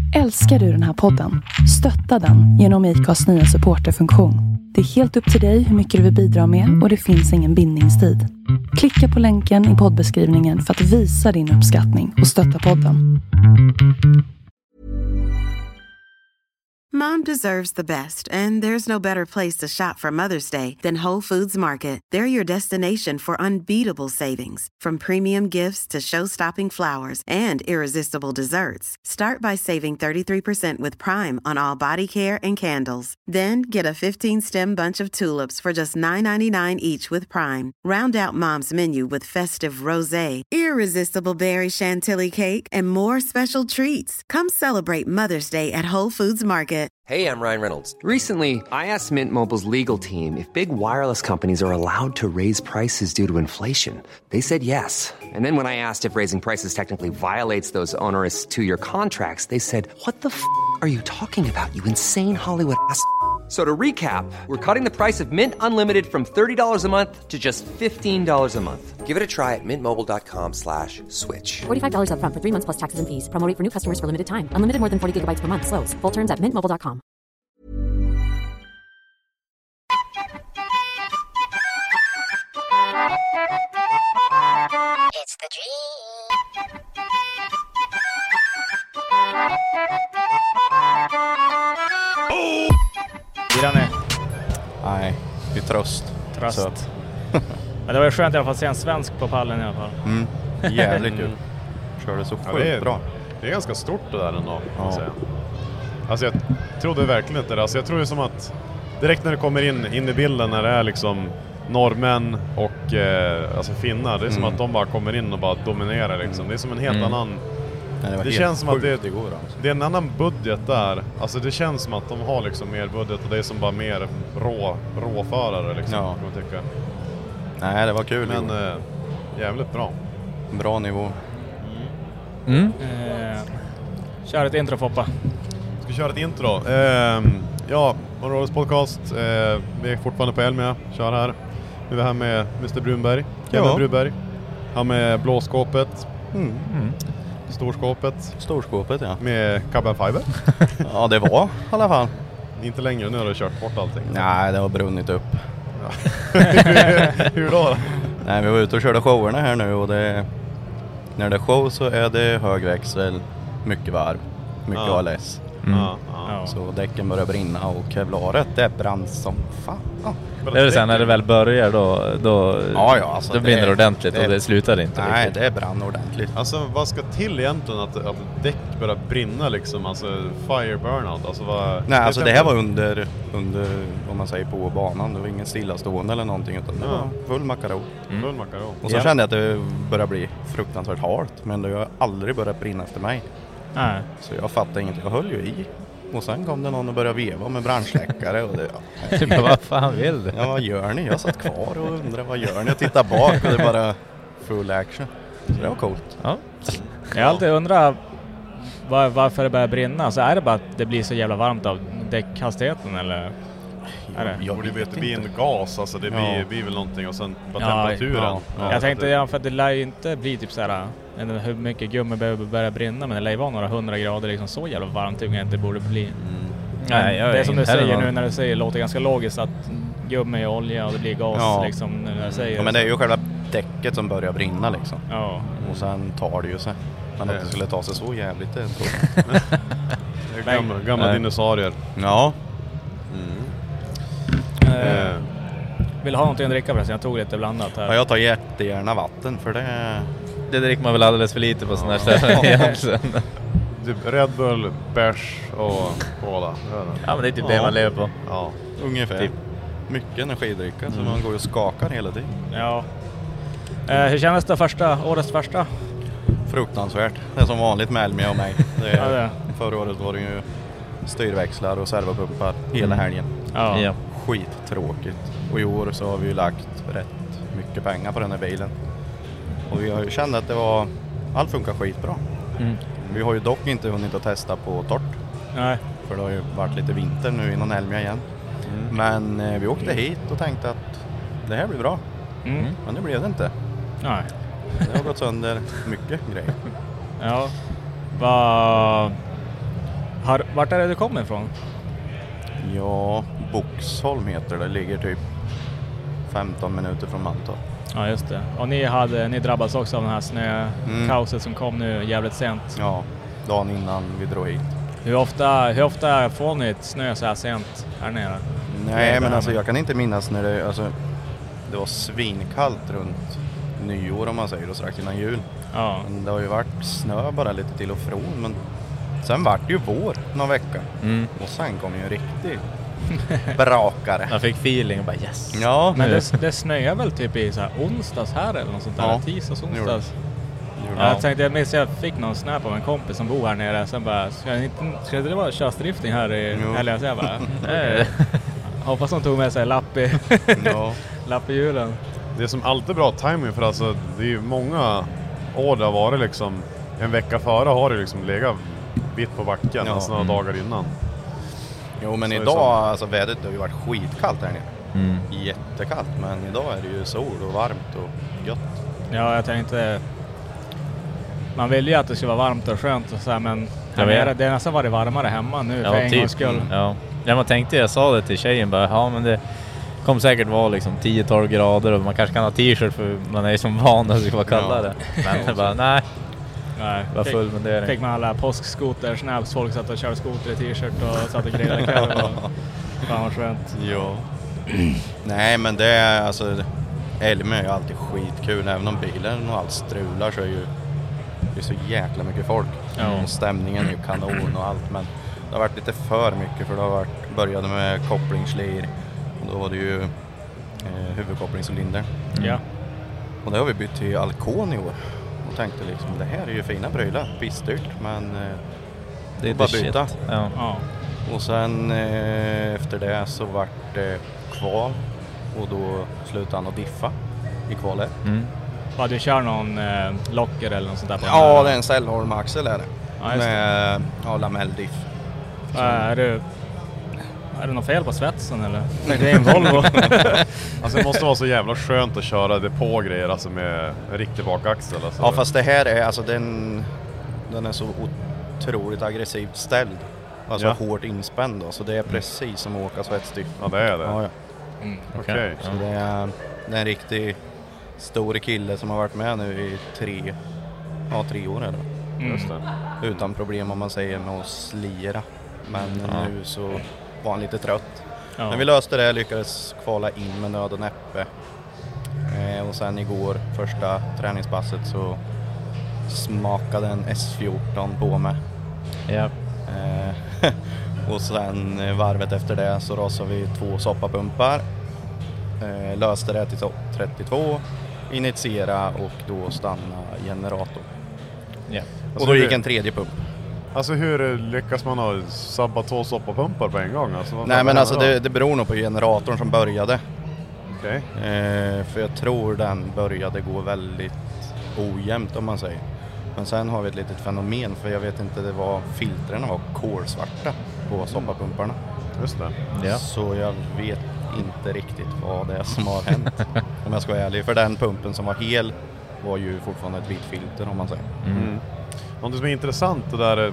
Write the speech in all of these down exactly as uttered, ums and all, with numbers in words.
Älskar du den här podden? Stötta den genom I C A:s nya supporterfunktion. Det är helt upp till dig hur mycket du vill bidra med och det finns ingen bindningstid. Klicka på länken i poddbeskrivningen för att visa din uppskattning och stötta podden. Mom deserves the best, and there's no better place to shop for Mother's Day than Whole Foods Market. They're your destination for unbeatable savings, from premium gifts to show-stopping flowers and irresistible desserts. Start by saving thirty-three percent with Prime on all body care and candles. Then get a fifteen-stem bunch of tulips for just nine ninety-nine each with Prime. Round out Mom's menu with festive rosé, irresistible berry chantilly cake, and more special treats. Come celebrate Mother's Day at Whole Foods Market. Hey, I'm Ryan Reynolds. Recently, I asked Mint Mobile's legal team if big wireless companies are allowed to raise prices due to inflation. They said yes. And then when I asked if raising prices technically violates those onerous two-year contracts, they said, what the f*** are you talking about, you insane Hollywood ass f- So to recap, we're cutting the price of Mint Unlimited from thirty dollars a month to just fifteen dollars a month. Give it a try at mintmobile.com slash switch. forty-five dollars up front for three months plus taxes and fees. Promo rate for new customers for limited time. Unlimited more than forty gigabytes per month. Slows full terms at mint mobile dot com. It's the dream. Blir han är? Nej, det är tröst. Tröst. Så att- Men det var ju skönt i alla fall att se en svensk på pallen i alla fall. Mm. Jävligt kul. Körde så Ja, sjukt det, är, bra. det är ganska stort det där ändå, kan Ja. man säga. Alltså jag trodde verkligen inte det. Alltså jag tror ju som att direkt när det kommer in, in i bilden när det är liksom norrmän och eh, alltså finnar, det är som Mm. att de bara kommer in och bara dominerar liksom. Det är som en helt Mm. annan... Nej, det var Det helt känns som att sjukt det- igår alltså. Det är en annan budget där. Alltså det känns som att de har liksom mer budget och det är som bara mer rå, råförare liksom, Ja. kan man tycka. Nej, det var kul. Men Men, eh, jävligt bra. bra nivå. Mm. Eh, kör ett intro, Foppa. Ska vi köra ett intro? Ehm, ja, Monroes podcast. Eh, vi är fortfarande på Elmia. Kör här. Nu är vi här med mister Brunberg. Kevin Ja. Brunberg. Han med blåskåpet. Mm. Storskåpet. Storskåpet, ja. Med carbon fiber. Ja, det var i alla fall. Inte längre, nu har du kört bort allting. Nej, det har brunnit upp. Hur då? då? Nej, vi var ute och körde showerna här nu och det... När det är show så är det hög växel, mycket varv, mycket Ja. A L S. Mm. Ja, ja. Ja. Så däcken börjar brinna och kevlaret, det brann som fan. Det är väl sen när det väl börjar då, då, Ja, ja, alltså då brinner det det- ordentligt det- och det slutar inte Nej, riktigt. det brann ordentligt. Alltså vad ska till egentligen att, att däck börjar brinna liksom? Alltså fire burnout. Alltså, vad, Nej, alltså det här kan- var under, under, om man säger på banan. Det var ingen stillastående eller någonting utan det Ja. var full makaron. Full makaron. Och så Ja. kände jag att det började bli fruktansvärt halt. Men det har aldrig börjat brinna efter mig. Nej. Så jag fattade inget. Jag höll ju i. Och sen kom det någon och började veva med brandsläckare. Och det, ja. Typ, vad fan vill du? Ja, vad gör ni? Jag satt kvar och undrade vad gör ni? Jag tittar bak och det är bara full action. Så det var coolt. Ja. Jag har alltid undrat var, varför det börjar brinna. Så är det bara att det blir så jävla varmt av däckhastigheten eller? Är det? Jag Och det, vet vet, det blir inte. en gas, alltså det blir, Ja. blir väl någonting och sen bara Ja, temperaturen. ja, ja. Jag tänkte, ja, för att det lär ju inte bli typ såhär, jag vet inte hur mycket gummi behöver börja brinna, men det lär ju vara några hundra grader liksom, så jävla varmt tycker jag inte det borde bli. Nej, jag det är är som du inte heller säger någon- nu när du säger, låter ganska logiskt att gummi är olja och det blir gas Ja. liksom när jag säger Ja, men det är ju själva däcket som börjar brinna liksom. Ja. Och sen tar det ju sig. Men att det skulle ta sig så jävligt, det tror jag. Det är gamla, gamla Nej. dinosaurier. Ja. Eh, Eh, vill du ha någonting att dricka förresten? Jag tog lite blandat här. Ja, jag tar jättegärna vatten för det... Det dricker man väl alldeles för lite på sådana här ställen egentligen. typ Red Bull, bärs och cola. Ja, men det är typ Ja. det man lever på. Ja. Ungefär. Typ. Mycket energidricka så man går ju och skakar hela tiden. Ja. Eh, hur kändes det första, årets första? Fruktansvärt. Det är som vanligt med Elmia och mig. Det Ja, det är, är. förra året var det ju styrväxlar och servopumpar hela helgen. Ja. Ja. Skittråkigt. Och i år så har vi ju lagt rätt mycket pengar på den här bilen. Och vi har ju känt att det var... Allt funkar skitbra. Mm. Vi har ju dock inte hunnit att testa på torrt. Nej. För det har ju varit lite vinter nu innan Elmia igen. Men eh, vi åkte hit och tänkte att det här blir bra. Mm. Men det blev det inte. Nej. Det har gått sönder mycket grejer. Ja. Vad... Har, vart är det du kommer ifrån? Ja, Boxholm heter det. Ligger typ femton minuter från Mantorp. Ja, just det. Och ni, hade, ni drabbades också av den här snökaoset mm. som kom nu jävligt sent. Ja, dagen innan vi drog hit. Hur ofta, hur ofta får ni ett snö så här sent här nere? Nej, men alltså jag kan inte minnas när det, alltså, det var svinkallt runt nyår om man säger, och strax innan jul. Ja. Men det har ju varit snö bara lite till och från, men sen vart det ju vår någon vecka. Mm. Och sen kom ju en riktig brakare. Jag fick feeling och bara yes. Ja, men det, det snöar väl typ i så här onsdags här eller något sånt där. Ja. Tisdags, onsdags. Ja. Jag tänkte, jag minns jag fick någon snap av en kompis som bor här nere. Sen bara, ska det inte, ska det vara körsdrifting här i helgen? Så jag bara, nej. Hoppas de tog med sig lapp i, ja. lapp i julen. Det är som alltid bra timing, för alltså det är ju många år det har varit liksom, en vecka före har det liksom legat bit på backen, ja. Alltså några mm. dagar innan. Jo, men så idag, alltså vädret har ju varit skitkallt här nere. Mm. Jättekallt, men idag är det ju sol och varmt och gött. Ja, jag tänkte, man vill ju att det ska vara varmt och skönt och så här, men det är, det är nästan varit varmare hemma nu, ja, för en typ. gångs skull. Ja. Ja, man tänkte, jag sa det till tjejen bara, ja men det kommer säkert vara liksom tio till tolv grader och man kanske kan ha t-shirt för man är som van att det ska vara kallare. Ja. Men det bara, nej. Nej, var full med det. Fick man alla påskskoter, snaps, folk satt och körde skoter i t-shirt och satt och grillade kväll och fan vad skönt. Ja. Nej, men det är alltså, Älmö är ju alltid skitkul, även om bilen och allt strular så är ju det är så jäkla mycket folk. Ja. Och stämningen är ju kanon och allt, men det har varit lite för mycket, för det har varit, började med kopplingslir och då var det ju eh, huvudkopplingscylinder. Mm. Ja. Och det har vi bytt till Alcon i år. Och tänkte liksom, det här är ju fina prylar, pissdyrt, men eh, det är bara byta. Ja. Ja. Och sen eh, efter det så vart det kval och då slutade han att diffa i kvalet. Mm. Ja, du kör någon eh, locker eller något sånt där på? Ja, det är en Cellholm-axel är det. Ja, med ja, lamelldiff. Äh, är det är det något fel på svetsen eller? Det är en Volvo. Alltså det måste vara så jävla skönt att köra det på grejer, alltså med en riktig bakaxel. Alltså. Ja, fast det här är alltså den, den är så otroligt aggressivt ställd. Alltså ja. Hårt inspänd då, så det är precis som att åka svetsdiff. Ja, det är det. Ja, ja. Mm. Okej. Okay. Så det är, det är en riktig stor kille som har varit med nu i tre, ja, tre år eller? Mm. Just det. Utan problem om man säger med att slira. Men ja. Nu så var han lite trött. Ja. Men vi löste det, lyckades kvala in med nöd och näppe. Eh, och sen igår, första träningspasset, så smakade en S fjorton på mig. Ja. Eh, och sen varvet efter det så rasade vi två soppapumpar. Eh, löste det till trettiotvå, initiera och då stanna generator. Ja. Och alltså då gick en tredje pump. Alltså hur lyckas man ha sabba två soppapumpar på en gång? Alltså, nej, men alltså det, det beror nog på generatorn som började. Okej. Okay. Eh, för jag tror den började gå väldigt ojämnt om man säger. Men sen har vi ett litet fenomen, för jag vet inte, det var filtrerna var kolsvarta på soppapumparna. Just det. Ja. Så jag vet inte riktigt vad det är som har hänt. Om jag ska vara ärlig. För den pumpen som var hel var ju fortfarande ett vitt filter om man säger. Mm. Mm. Något som är intressant det där,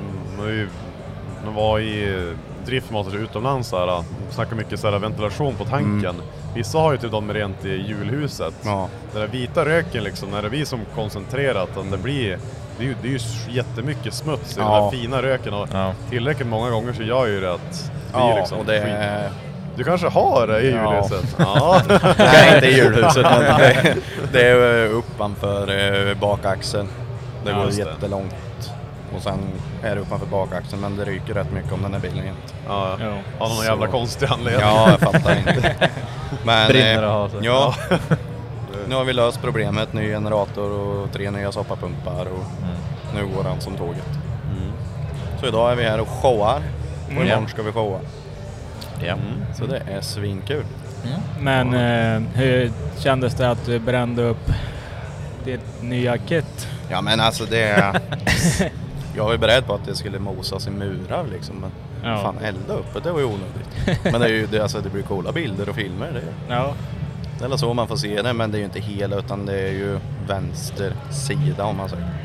man var i driftmaster utomlands så här, snackar mycket så här ventilation på tanken. Mm. Vissa har ju typ de rent i julhuset. Ja. Den där vita röken liksom, när det blir som koncentrerat, det blir det är ju, det är ju jättemycket smuts i ja. Den där fina röken och ja. Tillräckligt många gånger så gör ju det att det ja, är liksom och det är... Du kanske har det i ja. Julhuset? Ja. Det är inte i julhuset, men det, det är uppanför bakaxeln. Det ja, går jättelångt. Och sen är det uppanför bakaxeln, men det ryker rätt mycket om den här bilen jämt. Ja, ja. Har någon så... jävla konstig anledning. Ja, jag fattar inte. Men, brinner det ha sig. Ja. Nu har vi löst problemet, ny generator och tre nya soppapumpar och mm. nu går han som tåget. Mm. Så idag är vi här och showar och mm. imorgon ska vi showa. Ja. Mm. Så det är svinkul. Mm. Men eh, hur kändes det att du brände upp ditt nya kit? Ja, men alltså det jag var ju beredd på att det skulle mosas i murar liksom, men ja. Fan, elda upp det var ju onödigt. Men det är ju det, alltså, det blir coola bilder och filmer det. Ja. Det är så man får se det, men det är ju inte hela, utan det är ju vänster sida om man säger.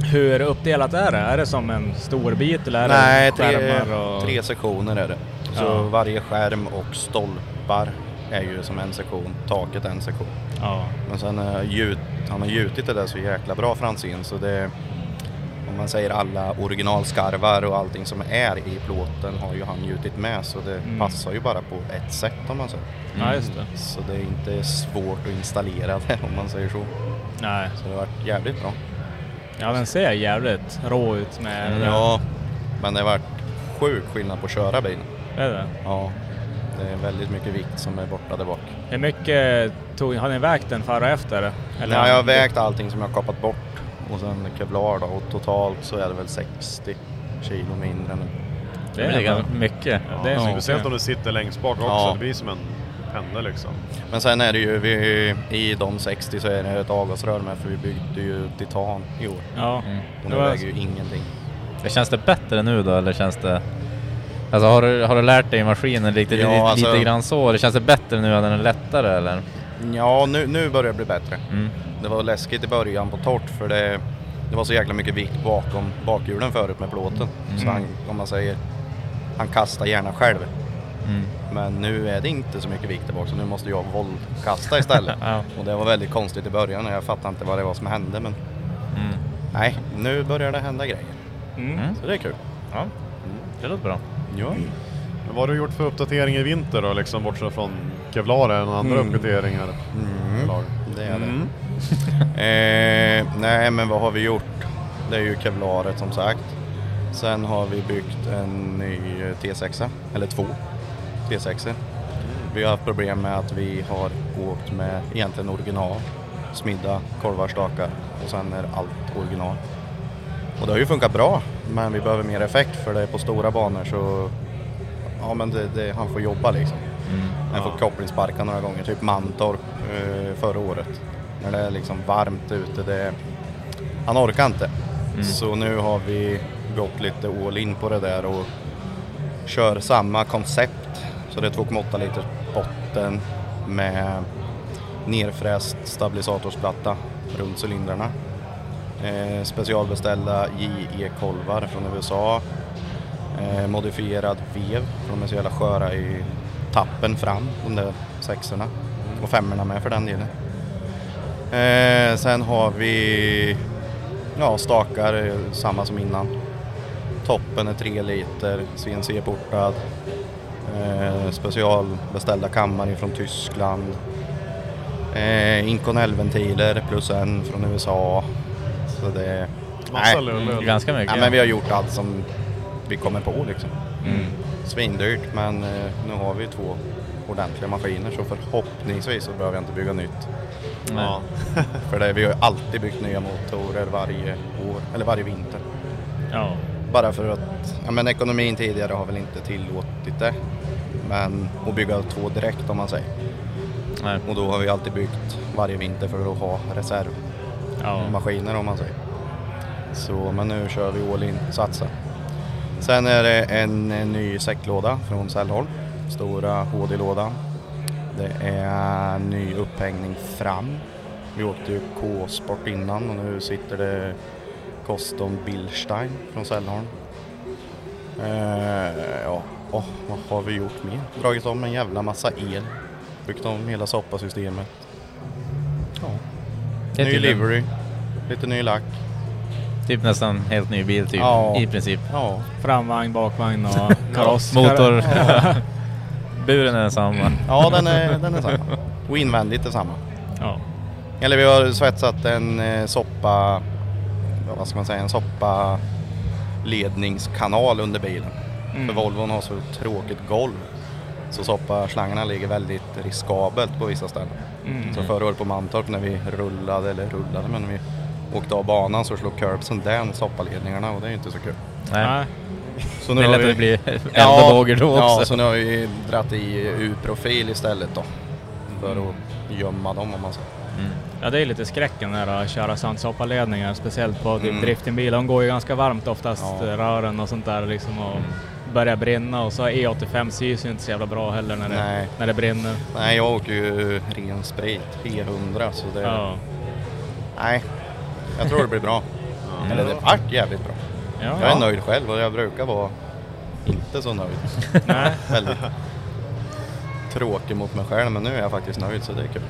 Hur uppdelat är det? Är det som en stor bit eller är Nej, det tre, skärmar? Och... tre sektioner är det. Så ja. varje skärm och stolpar är ju som en sektion, taket en sektion. Ja. Men sen uh, gjut, han har gjutit det där så jäkla bra Franzén, så det, om man säger alla originalskarvar och allting som är i plåten har ju han gjutit med, så det mm. passar ju bara på ett sätt om man säger. Mm. Ja, just det. Så det är inte svårt att installera det om man säger så. Nej. Så det har varit jävligt bra. Ja, den ser jävligt rå ut med mm. Ja, men det har varit sjuk skillnad på att köra bilen. Är det? Ja. Det är väldigt mycket vikt som är borta där bak. Hur mycket tog, har ni vägt den före och efter? Eller? Nej, jag har vägt allting som jag har kapat bort. Och sen Kevlar då. Och totalt så är det väl sextio kilo mindre nu. Det är ganska mycket. Ja, det är ja. Speciellt om du sitter längst bak också. Ja. Det blir som en pendel liksom. Men sen är det ju, vi, i de sextio så är det ett avgasrör med. För vi byggde ju titan i år. Ja. Mm. Och det väger ju ingenting. Det känns det bättre nu då? Eller känns det... Alltså har du, har du lärt dig i maskinen lite, ja, lite, alltså, lite grann så? Det känns det bättre nu än den är lättare eller? Ja, nu, nu börjar det bli bättre. Mm. Det var läskigt i början på torrt för det, det var så jäkla mycket vikt bakom bakhjulen förut med plåten. Mm. Så han, om man säger, han kastar gärna själv. Mm. Men nu är det inte så mycket vikt där bak så nu måste jag våldkasta istället. Ja. Och det var väldigt konstigt i början och jag fattade inte vad det var som hände. Men mm. nej, nu börjar det hända grejer. Mm. Så det är kul. Ja, det låter bra. Ja. Men vad har du gjort för uppdatering i vinter då, liksom bortsett från Kevlar och andra mm. uppdateringar? Mm. Det är det. Mm. eh, nej, men vad har vi gjort? Det är ju Kevlaret som sagt. Sen har vi byggt en ny T sex, eller två T sex. Mm. Vi har haft problem med att vi har åkt med egentligen original, smidda korvarstakar och sen är allt original. Och det har ju funkat bra, men vi behöver mer effekt för det är på stora banor så ja, men det, det, han får jobba liksom. Mm. Han får ja. kopplingsparka några gånger, typ Mantorp eh, förra året. När det är liksom varmt ute, det, han orkar inte. Mm. Så nu har vi gått lite all in på det där och kör samma koncept. Så det är två komma åtta liters botten med nerfräst stabilisatorsplatta runt cylindrarna. Eh, specialbeställda J E-kolvar från U S A. Eh, modifierad vev, för de är så jävla sköra i tappen fram, de där sexorna. Och femmorna med för den delen. Eh, sen har vi ja, stakar, samma som innan. Toppen är tre liter, C N C-portad. Eh, specialbeställda kammare från Tyskland. Eh, Inconel-ventiler plus en från U S A. Så det är massa nej, ganska mycket. Ja, men vi har gjort allt som vi kommer på liksom. Mm. Svindyrt, men eh, nu har vi två ordentliga maskiner så förhoppningsvis så behöver jag inte bygga nytt. Ja. För det, vi har ju alltid byggt nya motorer varje år, eller varje vinter. Ja. Bara för att, ja men ekonomin tidigare har väl inte tillåtit det. Men att bygga två direkt om man säger. Nej. Och då har vi alltid byggt varje vinter för att ha reservmaskiner ja. om man säger. Så, men nu kör vi all in, satsa. Sen är det en, en ny säcklåda från Sällholm. Stora H D-låda. Det är ny upphängning fram. Vi åkte ju K-sport innan och nu sitter det Custom Bilstein från Sällholm. Eh, ja, oh, vad har vi gjort mer? Dragit om en jävla massa el. Byggt om hela soppasystemet. Ja. Ny livery. Lite ny lack. Typ nästan helt ny bil typ, ja. i princip. Ja. Framvagn, bakvagn och kaross. Motor. Ja. Buren är densamma. Ja, den är, den är samma. Och invändigt är samma. Ja. Eller vi har svetsat en eh, soppa, vad ska man säga, en soppa ledningskanal under bilen. Mm. För Volvon har så tråkigt golv. Så soppaslangarna ligger väldigt riskabelt på vissa ställen. Mm. Så förra året på Mantorp när vi rullade, eller rullade, men när vi åkte av banan så slog curbsen den soppaledningarna och det är inte så kul. Nej. Så nu det är lätt vi, att det blir eldbågar då också. Ja, så nu har vi dratt i U-profil istället då. För mm. att gömma dem om man säger. Mm. Ja, det är lite skräcken när att köra sandsoppaledningar, speciellt på mm. driftingbilar. De går ju ganska varmt oftast, ja. rören och sånt där liksom, och mm. börjar brinna. Och så E åttiofem syns ju inte så jävla bra heller när det, när det brinner. Nej, jag åker ju ren sprit, E hundra, så det... Ja. Nej, jag tror det blir bra. Mm. Eller det vart jävligt bra. Ja. Jag är nöjd själv och jag brukar vara inte så nöjd. Nej. Väldigt tråkig mot mig själv, men nu är jag faktiskt nöjd, så det är kul.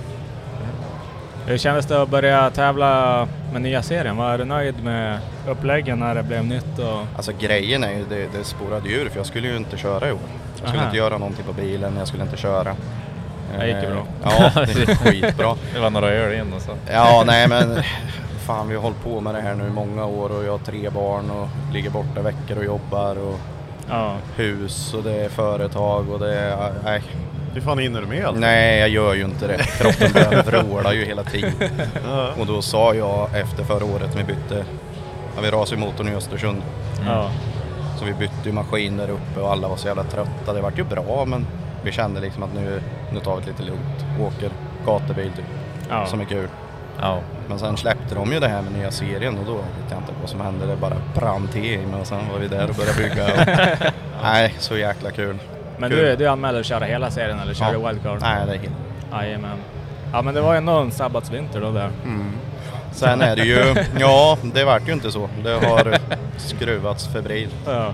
Hur kändes det att börja tävla med nya serien? Var du nöjd med uppläggen när det blev nytt? Och... Alltså grejen är ju, det, det spårade djur, för jag skulle ju inte köra i år. Jag skulle Aha. inte göra någonting på bilen, jag skulle inte köra. Det gick ju bra. Ja, det är skitbra. Det var några öl in och så. Ja, nej men fan, vi har hållit på med det här nu i många år och jag har tre barn och ligger borta veckor och jobbar och ja. hus och det är företag och det är... Nej. Hur fan hinner du med allt? Nej, jag gör ju inte det. Kroppen börjar vråla ju hela tiden. Och då sa jag efter förra året vi bytte, när vi rasade i motorn i Östersund. Mm. Så vi bytte ju maskin där uppe och alla var så jävla trötta. Det var ju bra, men vi kände liksom att nu, nu tar vi det lite lugnt. Åker gatubil typ, ja. som är kul. Ja. Men sen släppte de ju det här med nya serien och då vet jag inte vad som hände. Det bara brann till men sen var vi där och började bygga. Och, nej, så jäkla kul. Men du, du anmälde att köra hela serien eller kör du ja. wildcard? Nej, det är helt. Jajamän. Ja, men det var ju ändå en sabbatsvinter då där. Mm. Sen är det ju, ja, det vart ju inte så. Det har skruvats febrilt. Ja.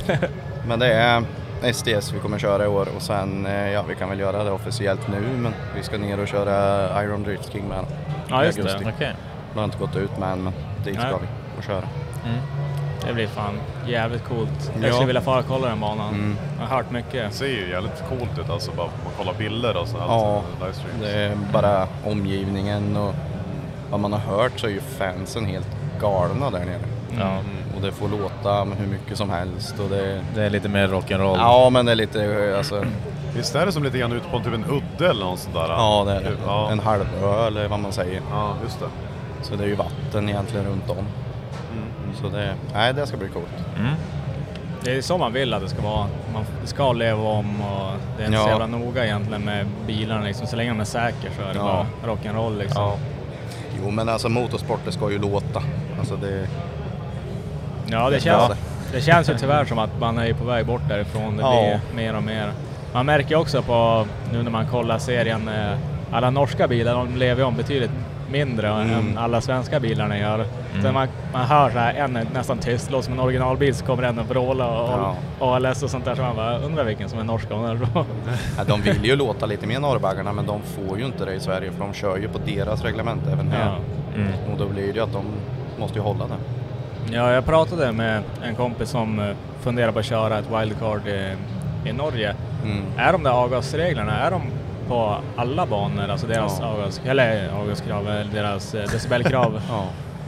Men det är S D S vi kommer köra i år och sen, ja, vi kan väl göra det officiellt nu, men vi ska ner och köra Iron Drift King med. Ja, just det. Okej. Okay. Det har inte gått ut med än, men dit ska Nej. vi och köra. Mm. Det blir fan jävligt coolt. Jag ja. skulle vilja fara och kolla den banan. Mm. Jag har hört mycket. Det ser ju jävligt coolt ut, alltså bara man kollar bilder och så. Ja, det är bara omgivningen och vad man har hört så är ju fansen helt galna där nere. Mm. Ja. Och det får låta hur mycket som helst. Och det... det är lite mer rock'n'roll. Ja, men det är lite... Alltså... Visst är det som lite grann ute på typ en udde eller något sånt där? Ja, det är det. Ja. En halvö eller vad man säger. Ja, just det. Så det är ju vatten egentligen runt om. Mm. Så det, nej, det ska bli coolt. Mm. Det är så man vill att det ska vara. Man ska leva om och det är inte ja. så jävla noga egentligen med bilarna. Liksom. Så länge de är säker så är det ja. bara rock'n'roll liksom. Ja. Jo, men alltså motorsporter ska ju låta. Alltså det... Ja, det, det känns, det känns ju tyvärr som att man är på väg bort därifrån. Det ja. blir mer och mer. Man märker också på, nu när man kollar serien, alla norska bilar, de lever om betydligt mindre mm. än alla svenska bilarna gör. Mm. Så man, man hör så här, en är nästan tyst, låter som en originalbil så kommer en att vråla och, ja. och A L S och sånt där, så man bara undrar vilken som är norska. Ja, de vill ju låta lite mer norrbaggarna, men de får ju inte det i Sverige för de kör ju på deras reglement även här. Ja. Mm. Och då blir det ju att de måste ju hålla det. Ja, jag pratade med en kompis som funderar på att köra ett wildcard i, i Norge. Mm. Är de där avgasreglerna, är de på alla banor, alltså deras ja. avgas, eller avgaskrav, eller deras decibelkrav? Ja.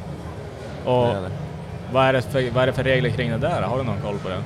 Och det är det. Vad, är det för, vad är det för regler kring det där? Har du någon koll på det?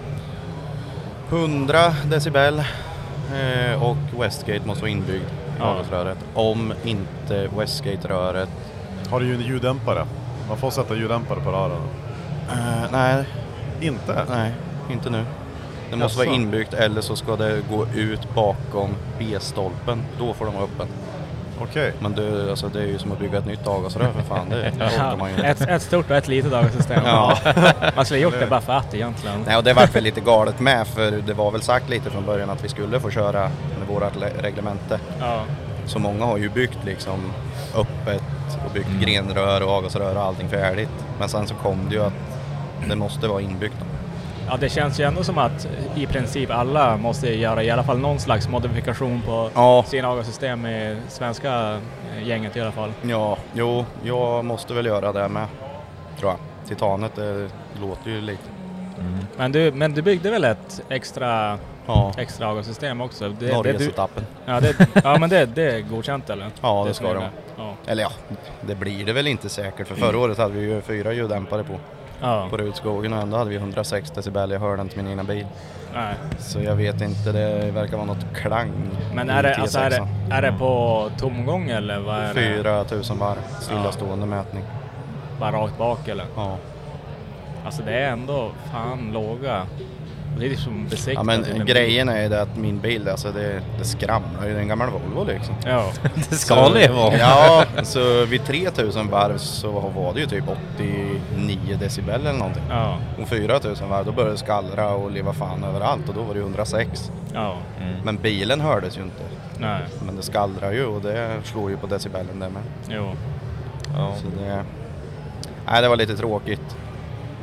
hundra decibel eh, och Westgate måste vara inbyggd i ja. avgasröret. Om inte Westgate-röret... Har du ju en ljuddämpare? Man får sätta ljuddämpare på rören. Uh, nej. Inte? Nej, inte nu. Det måste Jaså. vara inbyggt eller så ska det gå ut bakom B-stolpen. Då får de vara öppen. Okej. Okay. Men det, alltså, det är ju som att bygga ett nytt avgasrör för fan. Det orkar man ju inte. Ett, ett stort och ett litet avgassystem. Ja. Man skulle gjort det bara för att egentligen. Nej, och det var väl lite galet med, för det var väl sagt lite från början att vi skulle få köra med vårat reglemente. Ja. Så många har ju byggt liksom öppet och byggt mm. grenrör och avgasrör och allting färdigt. Men sen så kom det ju att det måste vara inbyggt. Ja, det känns ju ändå som att i princip alla måste göra i alla fall någon slags modifikation på ja. sina avgassystem i svenska gänget i alla fall. Ja, jo, jag måste väl göra det med, tror jag. Titanet, det låter ju lite. Mm. Men, du, men du byggde väl ett extra, ja. extra avgassystem också? Norge-etappen. Ja, det, ja, men det, det är godkänt eller? Ja, det, det ska det. Ja. Eller ja, det blir det väl inte säkert. För förra mm. året hade vi ju fyra ljuddämpare på. Ja. På Rudskogen och ändå hade vi hundrasex decibel. Jag hörde inte min egna bil. Nej. Så jag vet inte, det verkar vara något klang. Men är det, alltså är det, är det på tomgång eller vad är det? fyra tusen var stillastående ja. mätning. Bara rakt bak eller? Ja. Alltså det är ändå fan låga. Det är liksom besiktat. Ja, men grejen är det att min bil, alltså det, det skramlar ju, en gammal Volvo liksom. Ja. Det ska leva. Ja, så vid tre tusen varv så var det ju typ åttionio decibel eller någonting. Ja. Och fyra tusen varv, då började det skallra och leva fan överallt och då var det hundrasex. Ja. Mm. Men bilen hördes ju inte. Nej. Men det skallrar ju och det slår ju på decibelen där med. Jo. Ja. Så det... Nej, det var lite tråkigt.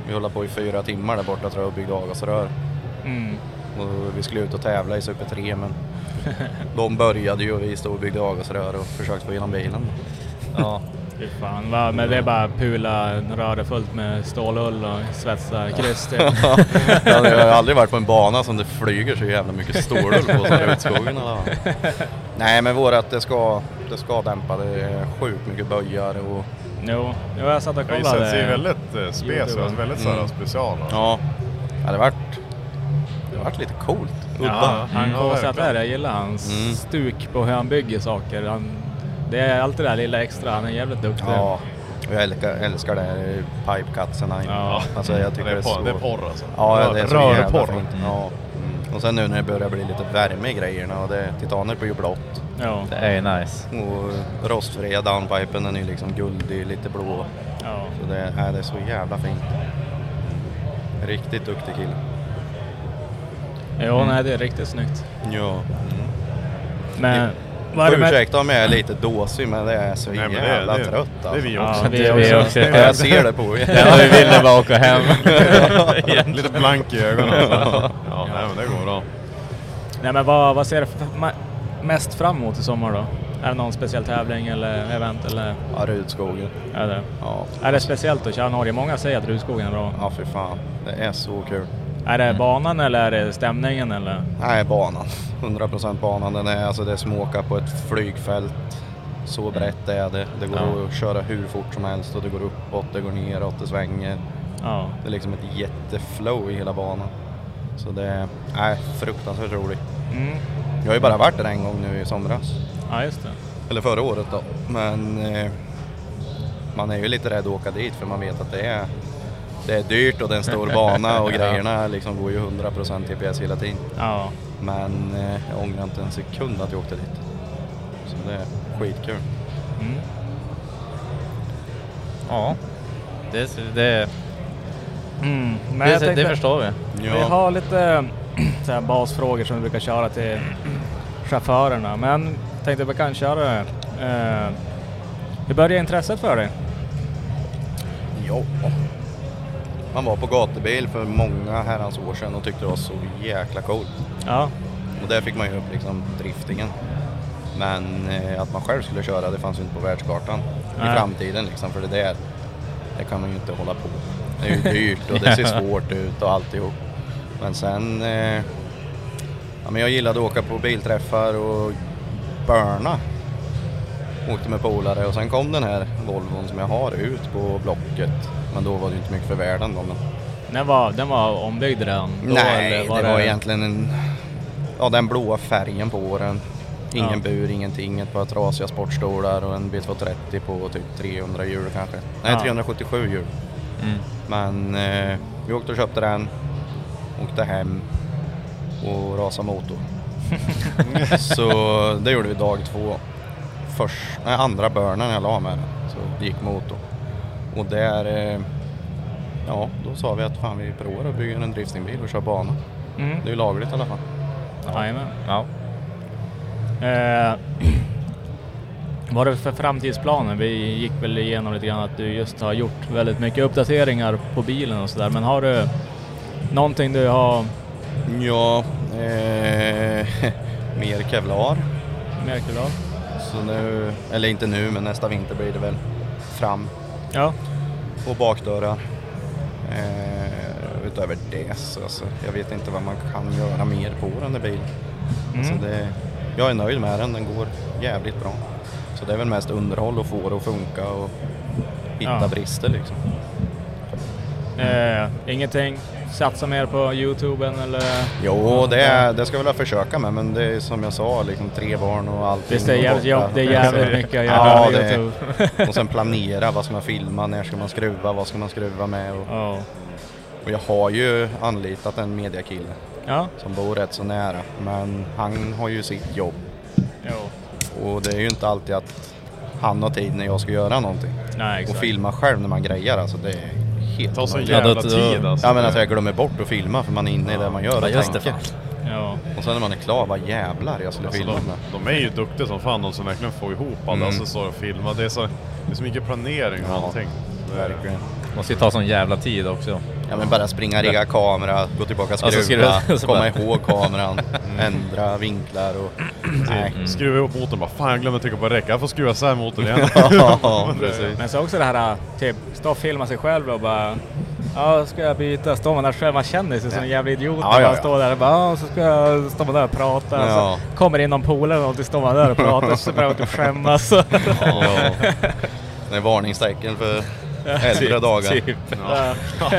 Vi höll på i fyra timmar där borta tror jag och byggde avgasrör. Mm. Och vi skulle ut och tävla i Super tre, men de började ju och vi stod och byggde avgasrör och försökte få igenom bilen. Ja. Fy fan, va? Men det är bara pula röra fullt med stålull och svetsa kryss. Jag har aldrig varit på en bana som det flyger så jävla mycket stålull på så här utskogen. Nej, men vårat det ska, det ska dämpa. Det är sjukt mycket böjar och... Jo, jo jag satt och kollade. Jag visste, det är väldigt eh, speciellt, väldigt mm. special. Ja, ja det vart det vart lite coolt. Udda. Ja, han ja, att det är, jag gillar hans mm. stuk på hur han bygger saker. Han, det är alltid det där lilla extra, han är jävligt duktig. Ja, och jag älskar, älskar det här pipecutsen. Ja. Alltså, jag tycker det, är det, är så... det är porr alltså. Ja, det är så jävla fint. Mm. Ja. Mm. Och sen nu när det börjar bli lite värme i grejerna och det, titaner på ju blått. Ja. Det är nice. Och rostfria downpipen, den är liksom guldig, lite blå. Ja. Så det är, det är så jävla fint. Riktigt duktig kille. Jo, mm. nej det är riktigt snyggt. Ja. Mm. Men... Vad ursäkta om jag är lite dåsig, men det är så nej, jävla det, trött alltså. Det är vi också. Ja, det är vi också. Ja, jag ser det på er. Ja, vi ville bara åka hem. Lite blank i ögonen. Alltså. Ja, nej, men det går bra. Nej, men vad, vad ser du mest fram emot i sommar då? Är det någon speciell tävling eller event? Eller? Ja, Rudskogen. Är det? Ja. Är det speciellt att köra Norge? Många säger att Rudskogen är bra. Ja, för fan. Det är så kul. Är det banan eller är det stämningen? Eller? Nej, banan. hundra procent banan. Den är, alltså, det är som att åka på ett flygfält. Så brett är det. Det går ja. att köra hur fort som helst och det går uppåt, det går neråt, det svänger. Ja. Det är liksom ett jätteflow i hela banan. Så det är äh, fruktansvärt roligt. Mm. Jag har ju bara varit där en gång nu i somras. Ja, just det. Eller förra året då. Men eh, man är ju lite rädd att åka dit för man vet att det är det är dyrt och det är en stor bana och grejerna liksom går ju hundra procent T P S hela tiden. Ja. Men eh, jag ångrar inte en sekund att jag åkte dit. Så det är skitkul. Mm. Ja, det, det, mm. Men det, jag tänkte, det förstår vi. Ja. Vi har lite så här basfrågor som vi brukar köra till chaufförerna. Men jag tänkte att vi kan köra det. Eh, hur började intresset för dig? Ja. Man var på gatubil för många herrans år sedan och tyckte det var så jäkla coolt. Ja. Och där fick man ju upp liksom driftingen. Men eh, att man själv skulle köra, det fanns ju inte på världskartan. Nej. I framtiden liksom, för det där, det kan man ju inte hålla på. Det är ju dyrt och det ser svårt ut och alltihop. Men sen, eh, ja, men jag gillade att åka på bilträffar och börna. Åkte med polare och sen kom den här Volvon som jag har ut på Blocket. Men då var det inte mycket för världen då. Men... Den, var, den var ombyggd redan? Då, nej, var det, det var egentligen en, ja, den blåa färgen på den. Ingen ja. bur, ingenting. Ett par trasiga sportstolar och en B tvåhundratrettio på typ trehundra hjul kanske. Nej, ja. trehundrasjuttiosju hjul. Mm. Men eh, vi åkte och köpte den. Åkte hem och rasade motor. Så det gjorde vi dag två. Först, nej, andra börnen jag la med den. Så gick motor. Och där, eh, ja, då sa vi att fan vi provar att bygga en driftingbil och köra bana. Mm. Det är ju lagligt i alla fall. Jajamän. Ja. Eh, vad är det för framtidsplaner? Vi gick väl igenom lite grann att du just har gjort väldigt mycket uppdateringar på bilen och sådär. Men har du någonting du har... Ja, eh, mer kevlar. Mer kevlar. Så nu, eller inte nu, men nästa vinter blir det väl fram. Ja. Och bakdörrar. Eh, utöver det så alltså, jag vet inte vad man kan göra mer på den där bilen. Mm. Alltså det, jag är nöjd med den, den går jävligt bra. Så det är väl mest underhåll och få det att funka och hitta ja. brister liksom. Eh, ingenting? Satsa mer på YouTuben eller? Jo, det, är, det ska jag väl försöka med, men det är som jag sa, liksom tre barn och allting. Visst, det är jävligt, jobb, det är jävligt mycket att göra ja, på YouTube. Det, och sen planera, vad ska man filma, när ska man skruva, vad ska man skruva med. Och, oh. och jag har ju anlitat en mediakille ja. som bor rätt så nära, men han har ju sitt jobb. Jo. Och det är ju inte alltid att han har tid när jag ska göra någonting. Nej, exakt. Och filma själv när man grejar, alltså det är helt... Det tar så jävla tid alltså. Ja, men alltså jag glömmer bort att filma för man är inne i det man gör och ja, just tänker. det. Ja. Och sen när man är klar, vad jävlar jag skulle alltså filma de, med. De är ju duktiga som fan, de som verkligen får ihop alla, mm. alltså så att filma. Det är så, det är så mycket planering och ja, allting. Verkligen. Måste ju ta sån jävla tid också. Ja, men bara springa, rigga kamera, gå tillbaka, skruva, alltså, skruva komma bara ihåg kameran, ändra vinklar och... Nej. Mm. Skruva ihop motorn, bara fan jag glömde trycka på räcka, jag får skruva så här motorn igen. Ja, precis. Men så också det här, typ, stå och filma sig själv och bara... Ja, ska jag byta? Står man där själv, man känner sig som en jävla idiot. Ja, ja, ja. Man står där och bara, ja, så ska jag stå man där och prata. Ja. Så kommer in någon polare och så står man där och pratar så börjar man skämmas. Ja. Det är varningstecken för äldre typ, dagar. Typ. Ja. Ja.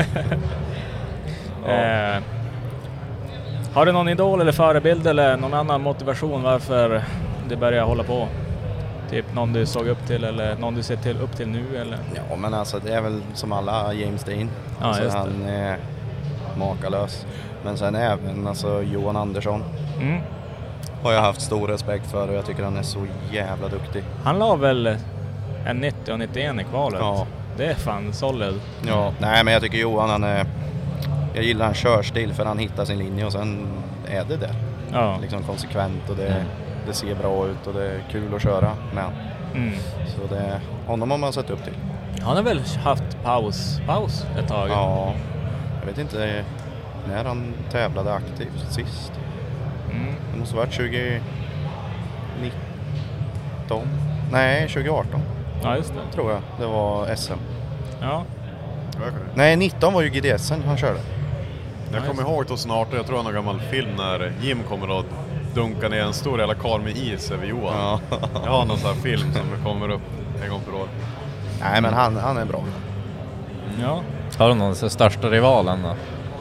Eh, har du någon idol eller förebild eller någon annan motivation varför det börjar hålla på? Typ någon du såg upp till eller någon du ser till upp till nu eller? Ja, men alltså det är väl som alla James Dean. Ja, alltså, han är makalös. Men sen även alltså Johan Andersson. Mm. Har jag haft stor respekt för och jag tycker han är så jävla duktig. Han la väl en nittio och nittioen i kvalet. Ja. Det är fan solid. Ja, nej men jag tycker Johan han är... Jag gillar han körstil för han hittar sin linje och sen är det det. Ja. Liksom konsekvent och det, mm. det ser bra ut och det är kul att köra med. Mm. Så det, honom har man sett upp till. Han har väl haft paus, paus ett tag? Ja, jag vet inte när han tävlade aktivt sist. Mm. Det måste ha varit tjugo nitton. Nej, tjugo arton. Ja, just det. Tror jag. Det var S M. Ja. Nej, nitton var ju G D S-en han körde. Jag kommer ihåg då snart, jag tror han har en gammal film när Jim kommer att dunka ner en stor jävla kar med is över Johan. Ja. Jag har någon sån här film som kommer upp en gång per år. Nej, men han, han är bra. Ja. Har du någon största rivalen då?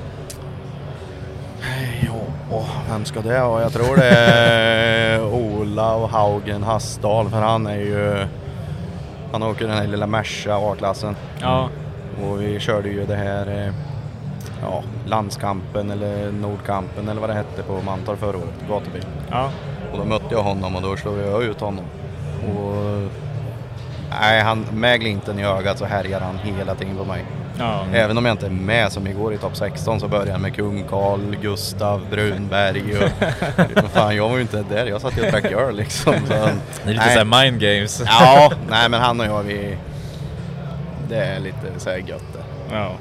Ja, vem ska det vara? Jag tror det är Ola och Haugen Hassdal, för han är ju... Han åker den här lilla Merca A-klassen. Ja. Och vi körde ju det här... Ja, landskampen eller Nordkampen eller vad det hette på Mantorp förra året, gatubil. Ja. Och då mötte jag honom och då slog jag ut honom. Och nej, han med glinten i ögat så härjar han hela tiden på mig. Ja. Även om jag inte är med som igår i topp sexton så började jag med Kung Karl, Gustav, Brunberg och fan, jag var ju inte där, jag satt ju och drack öl liksom. Så, det är lite såhär mind games. Ja, nej men han och jag, vi det är lite såhär gött det. Ja.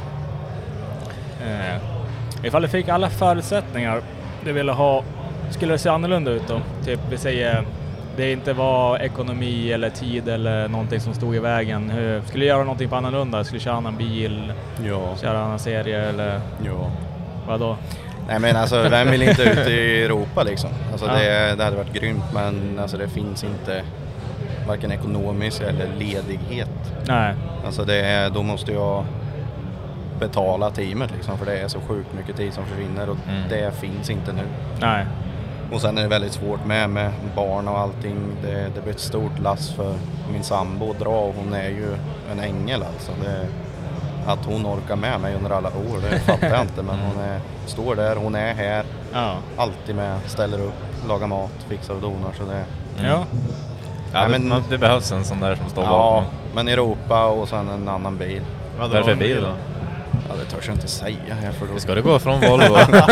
Eh, ifall du fick alla förutsättningar du ville ha, skulle det se annorlunda ut då? Typ vi säger det inte var ekonomi eller tid eller någonting som stod i vägen. Hur, skulle du göra någonting på annorlunda? Skulle du köra en annan bil? Ja. Köra en annan serie eller? Ja. Vad då? Nej men alltså vem vill inte ut i Europa liksom? Alltså ja. det, det hade varit grymt men alltså det finns inte varken ekonomisk eller ledighet. Nej. Alltså det är, då måste jag betala teamet liksom, för det är så sjukt mycket tid som försvinner och mm. det finns inte nu. Nej. Och sen är det väldigt svårt med, med barn och allting. Det, det blir ett stort lass för min sambo att dra och hon är ju en ängel alltså. Det, att hon orkar med mig under alla år, det fattar jag inte. Men hon är, står där, hon är här. Ja. Alltid med, ställer upp, lagar mat, fixar och donar. Så det, mm. Ja. Ja, Nej, men, det behövs en sån där som står ja, bakom. Men Europa och sen en annan bil. Vad är det för bil då? Ja, det törs jag inte säga. Här för då... Ska det gå från Volvo?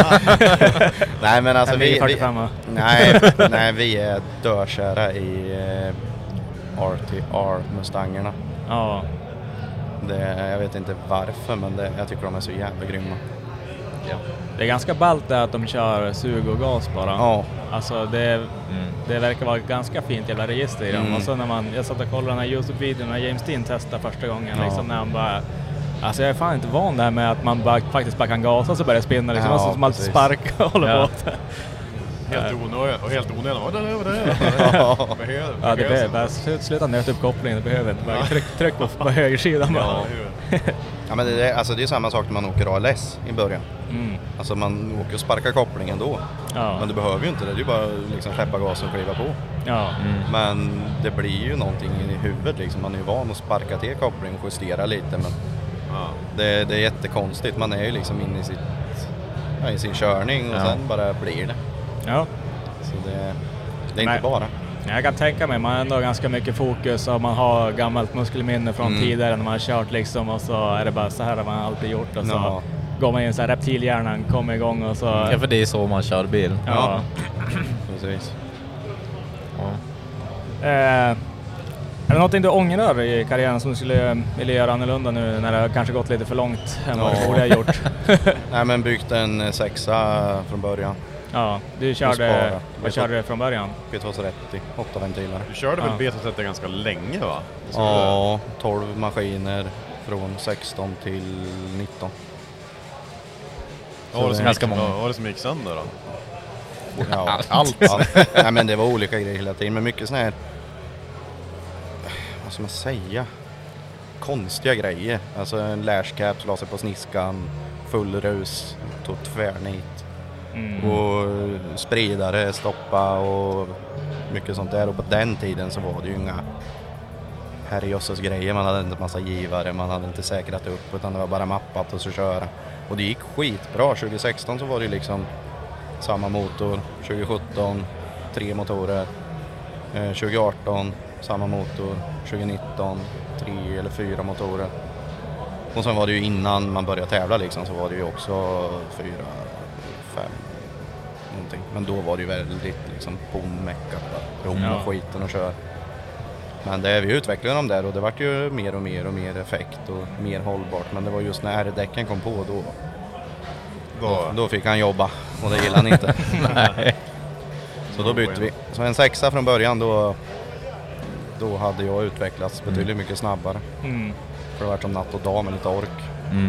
Nej, men alltså vi, vi, nej, nej, nej, vi är dörkära i eh, R T R-mustangerna. Ja. Det, jag vet inte varför, men det, jag tycker de är så jävla grymma. Ja. Det är ganska ballt att de kör sug och gas bara. Ja. Alltså det, mm. det verkar vara ett ganska fint jävla register i dem. Mm. Och så när man, jag satt och kollade den här YouTube-videon när James Dean testade första gången. Ja. Liksom, när han bara... Alltså jag är fan inte van där med att man bara, faktiskt bara kan gasa och så börjar spinna liksom. Ja, som alltid sparka och håller ja. på. Helt onödigt och helt onödigt. Vad är det? Ja, behöver, ja, det behöver. Bara sluta nöta upp kopplingen, det behöver inte. Bara tryck, tryck på, på högersidan bara. Ja. Ja, men det är, alltså det är samma sak när man åker A L S i början. Mm. Alltså man åker och sparkar kopplingen då. Ja. Men du behöver ju inte det, det är ju bara liksom släppa gasen och kliva på. Ja. Mm. Men det blir ju någonting i huvudet liksom. Man är ju van att sparka till kopplingen och justera lite. Men ja. det, det är jättekonstigt. Man är ju liksom inne i, sitt, ja, i sin körning och ja. sen bara blir det. Ja. Så det, det är inte Nej. bara. Jag kan tänka mig, man har ändå ganska mycket fokus och man har gammalt muskelminne från mm. tidigare när man har kört liksom, och så är det bara så här har man alltid gjort och så ja. går man in så här, reptilhjärnan kommer igång och så... Ja, för det är så man kör bil. Ja. ja. Precis. Ja. Eh, Är det någonting du ångrar i karriären som du skulle vilja göra annorlunda nu när det har kanske gått lite för långt än vad du borde ha gjort? Nej, men byggt en sexa från början. Ja, du körde, vad körde du från början? B tvåhundratrettio, åtta ventiler. Du körde väl ja. B tvåhundratrettio ganska länge va? Ja, tolv maskiner från sexton till nitton. Vad var det som ganska gick, många. Vad var det som gick sönder då? Ja, allt. allt. Nej, men det var olika grejer hela tiden, men mycket sån här, vad ska man säga, konstiga grejer. Alltså en lashcap la sig på sniskan, full rus, tog tvärnit. Mm. Och spridare, stoppa och mycket sånt där. Och på den tiden så var det ju inga herrejösses grejer. Man hade inte massa givare, man hade inte säkrat upp, utan det var bara mappat och så köra. Och det gick skitbra. tjugo sexton så var det liksom samma motor. tjugo sjutton, tre motorer. Eh, tjugo arton, samma motor. tjugo nitton, tre eller fyra motorer. Och sen var det ju innan man började tävla liksom, så var det ju också fyra, fem någonting. Men då var det ju väldigt liksom bommeckat, rom och ja. skiten och kör. Men det, vi utvecklade dem där och det vart ju mer och mer och mer effekt och mer hållbart. Men det var just när R-däcken kom på då, då, då fick han jobba och det gillade han inte. Nej. Så då bytte vi. Så en sexa från början, då, då hade jag utvecklats betydligt mm. mycket snabbare. Mm. För det var som natt och dag med lite ork. Mm.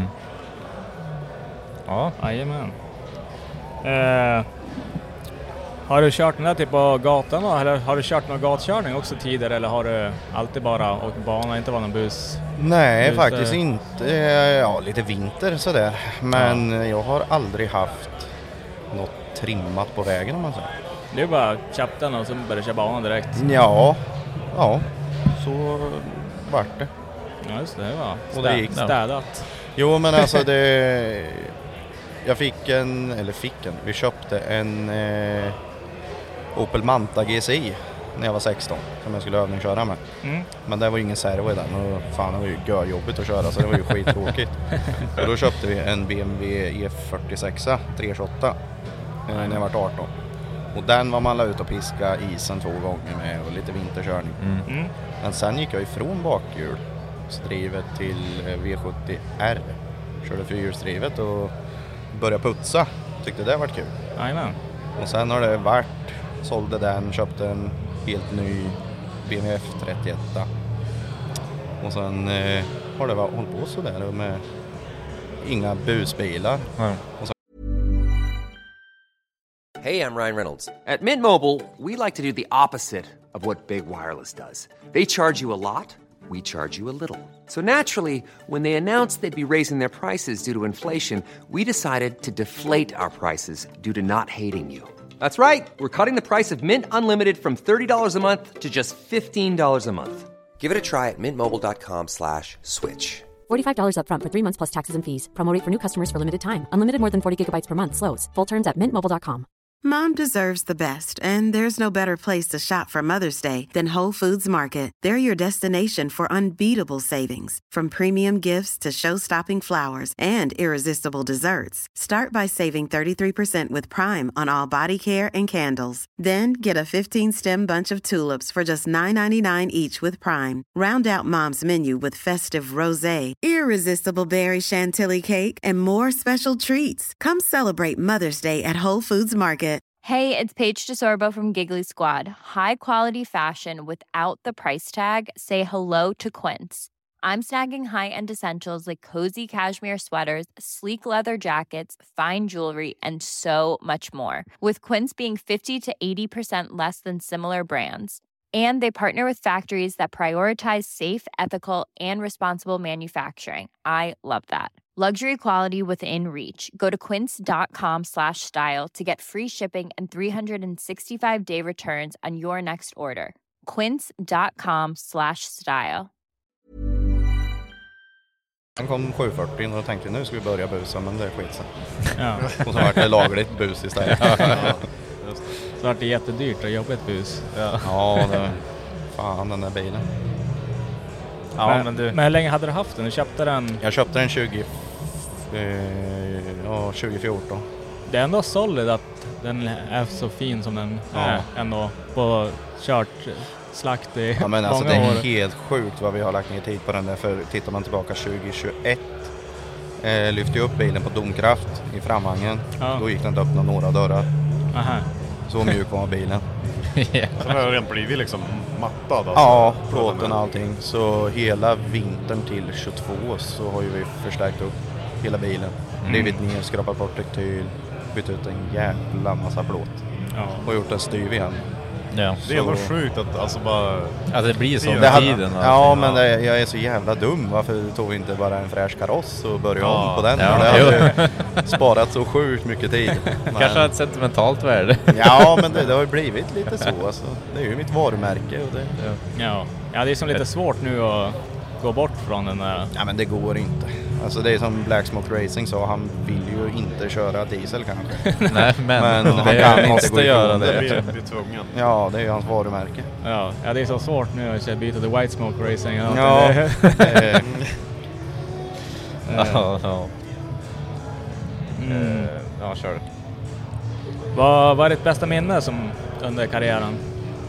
Ja, jajamän. Eh, har du kört den där typ på gatan då? Eller har du kört någon gatkörning också tidigare? Eller har du alltid bara åkt bana, inte var någon buss? Nej, bus, faktiskt äh... inte. Ja, lite vinter sådär. Men ja. jag har aldrig haft något trimmat på vägen om man säger. Det är bara chappen och så börjar köra banan direkt. Ja, ja. Så vart det. Ja, just det. Det var stä- och det gick städat. Jo, men alltså det... Jag fick en, eller fick en, vi köpte en eh, Opel Manta G C I när jag var sexton som jag skulle övningsköra med. Mm. Men det var ju ingen servo i den och fan, det var ju görjobbigt att köra så det var ju skittråkigt. Och då köpte vi en B M W E fyrtiosex trehundratjugoåtta eh, när jag var arton. Och den var man la ut och piska isen två gånger med och lite vinterkörning. Mm. Mm. Men sen gick jag ifrån bakhjulsdrivet till V sjuttio R. Körde fyrhjulsdrivet och började putsa. Tyckte det var kul. Jajamän. Och sen har det varit, sålde den, köpte en helt ny B M W F trettioett. Och sen eh, har det varit hållit på så där med inga busbilar. Mm. Och så... Hey, I'm Ryan Reynolds. At Mint Mobile, we like to do the opposite of what Big Wireless does. They charge you a lot. We charge you a little. So naturally, when they announced they'd be raising their prices due to inflation, we decided to deflate our prices due to not hating you. That's right. We're cutting the price of Mint Unlimited from thirty dollars a month to just fifteen dollars a month. Give it a try at mintmobile.com slash switch. forty-five dollars up front for three months plus taxes and fees. Promo rate for new customers for limited time. Unlimited more than forty gigabytes per month. Slows full terms at mint mobile dot com. Mom deserves the best, and there's no better place to shop for Mother's Day than Whole Foods Market. They're your destination for unbeatable savings, from premium gifts to show-stopping flowers and irresistible desserts. Start by saving thirty-three percent with Prime on all body care and candles. Then get a fifteen-stem bunch of tulips for just nine ninety-nine each with Prime. Round out Mom's menu with festive rosé, irresistible berry chantilly cake, and more special treats. Come celebrate Mother's Day at Whole Foods Market. Hey, it's Paige DeSorbo from Giggly Squad. High quality fashion without the price tag. Say hello to Quince. I'm snagging high-end essentials like cozy cashmere sweaters, sleek leather jackets, fine jewelry, and so much more. With Quince being fifty to eighty percent less than similar brands. And they partner with factories that prioritize safe, ethical, and responsible manufacturing. I love that. Luxury quality within reach. Go to quince.com slash style to get free shipping and three sixty-five day returns on your next order. Quince.com slash style. Han kom sju fyrtio och tänkte nu ska vi börja busa, men det skit sig. Ja. Och så var det lagligt bus istället. Ja. Så var det jättedyrt att jobba ett bus. Ja, ja det, fan den där bilen. Ja, men, men, du... men hur länge hade du haft den? Du köpte den? Jag köpte den tjugo, eh, ja, tjugo fjorton. Det är ändå solid att den är så fin som den ja. är ändå på kört slakt i ja, men alltså många det är år. helt sjukt vad vi har lagt ner tid på den där. För tittar man tillbaka tjugohundratjugoett eh, lyfte jag upp bilen på domkraft i framvagnen. Ja. Då gick den inte öppna några dörrar. Aha. Så mjuk var bilen. Yeah. Så har den blivit liksom mattad? Alltså, ja, plåten och allting. Så hela vintern till tjugotvå så har ju vi förstärkt upp hela bilen. Mm. Blivit ner, skrapat bort rektyl, bytt ut en jävla massa plåt. Ja. Och gjort en styv igen. Ja. Det är ändå sjukt att alltså bara... Alltså det blir så med tiden. Ja, ja, men det, jag är så jävla dum. Varför tog vi inte bara en fräsch kaross och började ja. om på den? Ja. Det hade sparat så sjukt mycket tid. Men... Kanske ett sentimentalt värde. Ja, men det, det har ju blivit lite så. Alltså. Det är ju mitt varumärke. Och det, ja. Ja. ja, det är som lite svårt nu att gå bort från den där. Ja, men det går inte. Alltså det är som Black Smoke Racing sa, han vill ju inte köra diesel kanske. Nej, men, men han kan inte gå göra det. Det blir, blir tvungen. Ja, det är ju hans varumärke. Ja, ja, det är så svårt nu att byta till White Smoke Racing. Ja, ja. ja, ja. Mm. Ja, kör. Vad var ditt bästa minne som under karriären?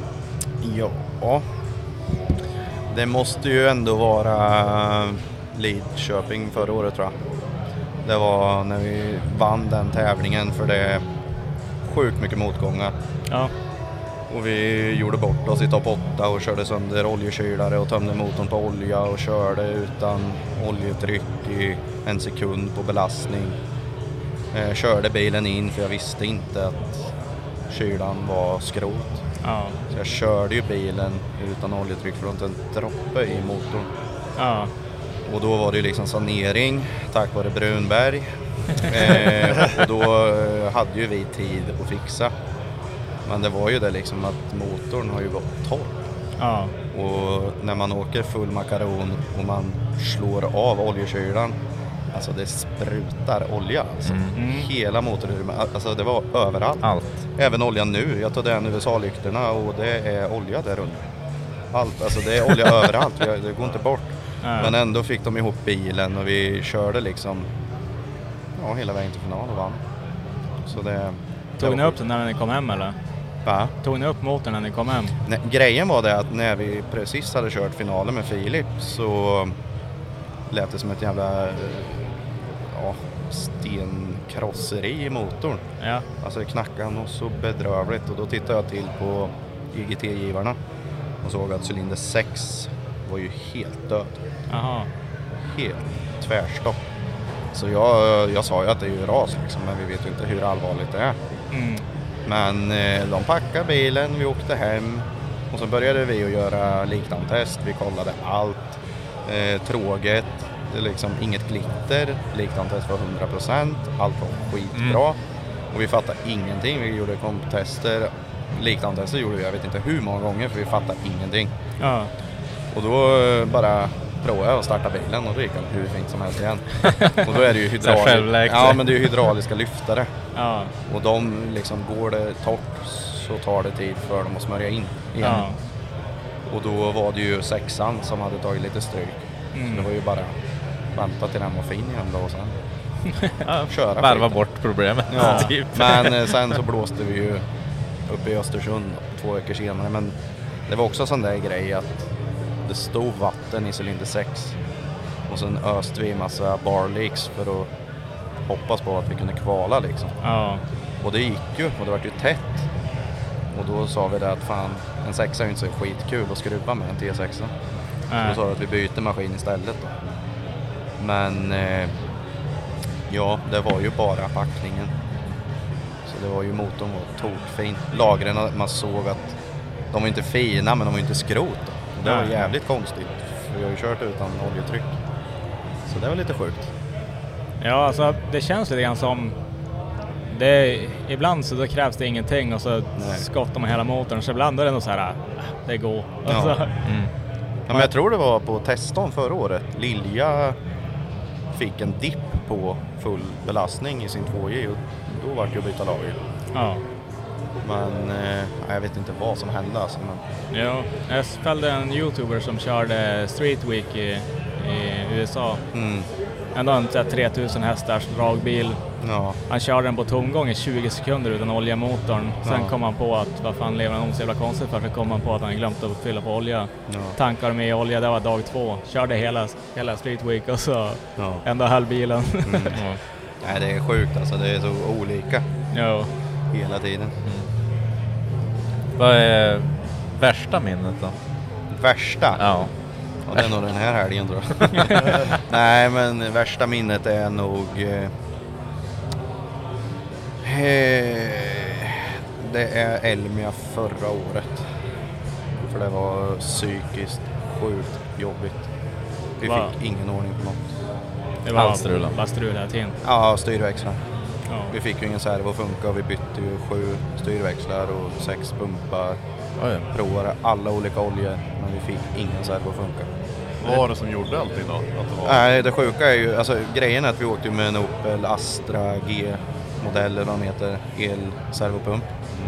Ja, det måste ju ändå vara Lidköping förra året tror jag. Det var när vi vann den tävlingen för det är sjukt mycket motgångar. Ja. Och vi gjorde bort oss i topp åtta och körde sönder oljekylare och tömde motorn på olja och körde utan oljetryck i en sekund på belastning. Eh, körde bilen in för jag visste inte att kylan var skrot. Ja. Så jag körde ju bilen utan oljetryck för att inte droppa i motorn. Ja. Och då var det liksom sanering tack vare Brunberg. eh, och då hade ju vi tid att fixa. Men det var ju det liksom att motorn har ju gått torr. Ja. Och när man åker full makaron och man slår av oljekylan, alltså det sprutar olja. Alltså. Mm. Hela motorn, alltså det var överallt. Allt. Även oljan nu. Jag tar den U S A-lyktorna och det är olja där under. Allt, alltså det är olja överallt. Det går inte bort. Mm. Men ändå fick de ihop bilen och vi körde liksom ja, hela vägen till final och vann. Så det, Tog ni upp den när ni kom hem eller? Va? Tog ni upp motorn när ni kom hem? Nej, grejen var det att när vi precis hade kört finalen med Filip så lät det som ett jävla ja, stenkrosseri i motorn. Ja. Alltså det knackade något så bedrövligt och då tittade jag till på I G T-givarna och såg att cylinder sex var ju helt död. Aha. Helt tvärstopp. Så jag, jag sa ju att det är ju ras liksom, men vi vet ju inte hur allvarligt det är. Mm. Men eh, de packade bilen, vi åkte hem och så började vi att göra liknantest. Vi kollade allt. Eh, tråget, det är liksom inget glitter. Liknantest var hundra procent. Allt var skitbra. Mm. Och vi fattade ingenting. Vi gjorde komptester. Liknantester gjorde vi, jag vet inte hur många gånger, för vi fattade ingenting. Ja. Och då eh, bara provade jag att starta bilen och då gick den hur fint som helst igen. Och då är det ju hydrauliska, ja, men det är ju hydrauliska lyftare. Ja. Och de liksom, går det torrt så tar det tid för dem att smörja in igen. Ja. Och då var det ju sexan som hade tagit lite stryk. Mm. Så det var ju bara vänta till den var fin igen då och sen ja, köra. Varva bort problemet. Ja. Typ. Men sen så blåste vi ju uppe i Östersund två veckor senare. Men det var också sån där grej att det stod vatten i cylinder sex och sen öste vi en massa bar leaks för att hoppas på att vi kunde kvala liksom. Ja. Och det gick ju och det var ju tätt. Och då sa vi det att fan, en sexa är ju inte så skitkul att skruva med en T sex. Så då sa vi att vi byter maskin istället då. Men eh, ja, det var ju bara packningen. Så det var ju, motorn var tokfin. Lagren, man såg att de var inte fina men de var inte skrot då. Det var jävligt konstigt, för jag har ju kört utan oljetryck. Så det var lite sjukt. Ja, alltså det känns lite grann som det, ibland så då krävs det ingenting och så Nej. skottar man hela motorn, så ibland är det ändå så här, det går. Alltså. Ja. Mm. Ja, men jag tror det var på teston förra året. Lilja fick en dipp på full belastning i sin två J och då var det ju att byta lager. Ja. Men eh, jag vet inte vad som hände alltså, men... Ja, jag följde en YouTuber som körde Street Week i, i U S A. Mm. ändå en tre tusen hästars dragbil. Ja. Han körde den på tomgång i tjugo sekunder utan oljemotorn. Sen ja. kom han på att vad fan lever han om så jävla konstigt för. Så kom han på att han glömt att fylla på olja. Ja. Tankar med olja, det var dag två. Körde hela, hela Street Week och så ja. ändå höll bilen. Mm. Ja. Nej, det är sjukt alltså. Det är så olika. Ja. Hela tiden. Mm. Vad är värsta minnet då? Värsta? Ja. Ja, det är nog den här helgen tror jag. Nej, men värsta minnet är nog eh, det är Elmia förra året. För det var psykiskt sjukt jobbigt. Vi Va? fick ingen ordning på något. Det var bara strul hela tiden? Ja, styrväxlar. Ja. Vi fick ju ingen servo att funka och vi bytte ju sju styrväxlar och sex pumpar. Oh, ja. Provade alla olika oljor, men vi fick ingen servo att funka. Vad var det som gjorde allting då? Att det var... Nej, det sjuka är ju, alltså grejen är att vi åkte med en Opel Astra G-modell eller vad de heter, el-servopump.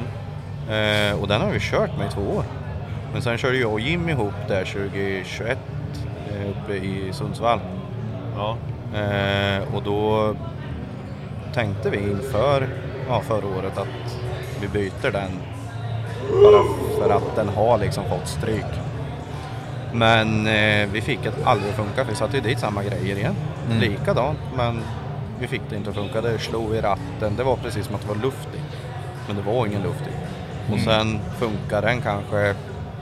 Mm. Eh, och den har vi kört med i två år. Men sen körde jag och Jim ihop där tjugo tjugoett eh, uppe i Sundsvall. Ja. Eh, och då tänkte vi inför ja, förra året att vi byter den bara för att den har liksom fått stryk. Men eh, vi fick det aldrig funka, för vi satte ju dit samma grejer igen. Mm. Likadant, men vi fick det inte att funka. Det slog i ratten, det var precis som att det var luft i. Men det var ingen luft i. Mm. Och sen funkar den kanske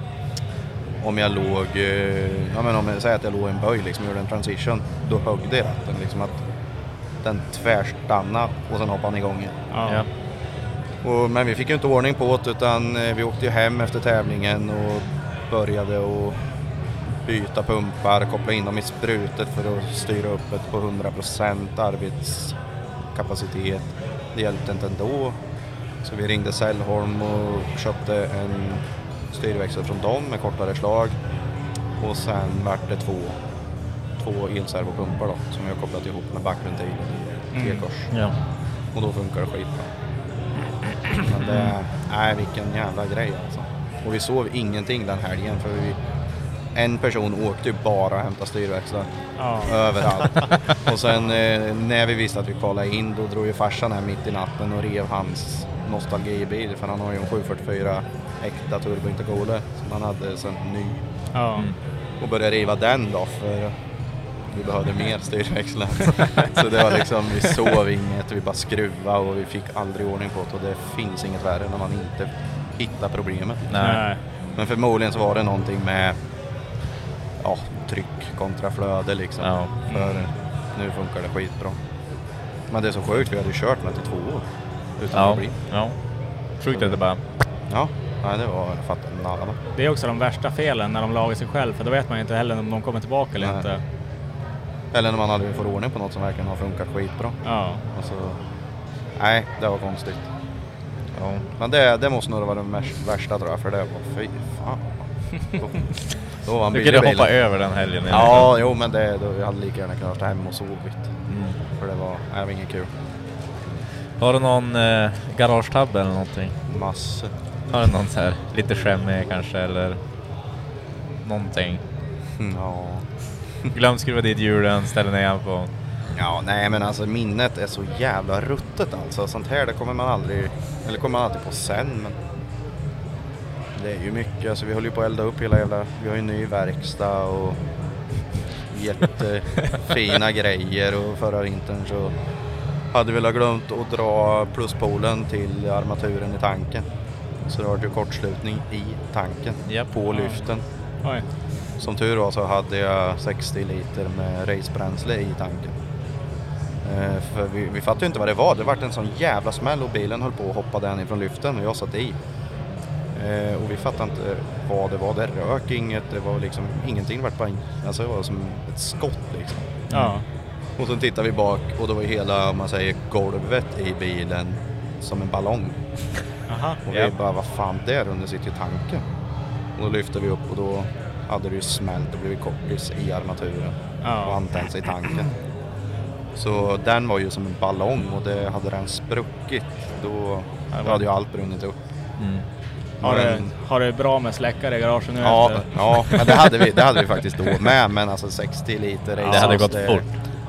om jag låg, eh, ja men om jag säger att jag låg i en böj liksom, gjorde en transition, då högg det i ratten liksom att den tvärstannade och sen hoppade han igång igen. Ja. Ja. Och, men vi fick ju inte ordning på det, utan eh, vi åkte ju hem efter tävlingen och började att byta pumpar, koppla in dem i sprutet för att styra upp det på hundra procent arbetskapacitet. Det hjälpte inte ändå. Så vi ringde Sällholm och köpte en styrväxel från dem med kortare slag. Och sen vart det två, två elservopumpar då, som vi har kopplat ihop med backventilen i T-kors. Mm. Ja. Och då funkar det skitbra. Men det är vilken jävla grej alltså. Och vi sov ingenting den helgen, för vi en person åkte ju bara och hämtade styrväxlar ja. överallt. Och sen eh, när vi visste att vi kvalade in, då drog ju farsan här mitt i natten och rev hans nostalgibil, för han har ju en sju fyrtiofyra äkta turbo intercooler som han hade sen ny. Ja. Mm. Och började riva den då, för vi behövde mer styrväxlar. Så det var liksom, vi sov inget, vi bara skruva och vi fick aldrig ordning på det, och det finns inget värre när man inte hittar problemet. Nej. Men förmodligen så var det någonting med ja, tryck kontra flöde liksom. Ja. För nu funkar det skitbra. Men det är så sjukt, vi hade ju kört med till två år utan ja. att bli. Ja. Sjukt att det bara... Ja, nej, det var fattat nada. Det är också de värsta felen när de lagar sig själv, för då vet man inte heller om de kommer tillbaka eller nej. inte. Eller när man aldrig får ordning på något som verkligen har funkat skitbra. Ja. Alltså, nej, det var konstigt. Ja. Men det, det måste nog vara det värsta tror jag, för det var fy fan. Då var du kunde hoppa bilen. Över den helgen. Ja, jo, men det, då, jag hade lika gärna kunnat stå hem och sovit. Mm. För det var, det var inget kul. Har du någon eh, garagetabb eller någonting? Massor. Har du någon så här lite skämmig kanske, eller någonting? Ja. Glöm skruva dit hjulen, ställa ner igen på. Ja, nej men alltså minnet är så jävla ruttet alltså. Sånt här, det kommer man aldrig, eller kommer man alltid på sen, men det är ju mycket, alltså vi håller ju på att elda upp hela jävla, vi har ju en ny verkstad och jättefina grejer, och förra vintern så hade vi väl glömt att dra pluspolen till armaturen i tanken. Så det var ju kortslutning i tanken, yep. på lyften. Oj. Som tur var så hade jag sextio liter med racebränsle i tanken. Eh, för vi, vi fattade ju inte vad det var. Det var en sån jävla smäll och bilen höll på att hoppa den ifrån lyften och jag satt i. Eh, och vi fattade inte vad det var. Det rök inget, det var liksom ingenting. Vart bara, alltså det var som ett skott liksom. Ja. Och så tittar vi bak och då var hela, om man säger, golvet i bilen som en ballong. Aha, och vi yep. bara, vad fan, där under sitter ju tanken. Och då lyfte vi upp och då hade det ju smält och blivit kortis i armaturen ja. och antänt sig i tanken. Så den var ju som en ballong, och det hade den spruckit, då, då hade ju allt brunnit upp. Mm. Har, men, du, har du bra med släckare i garagen nu? Ja, efter? ja men det hade vi, det hade vi faktiskt då med, men alltså sextio liter. Ja, det hade gått det, fort.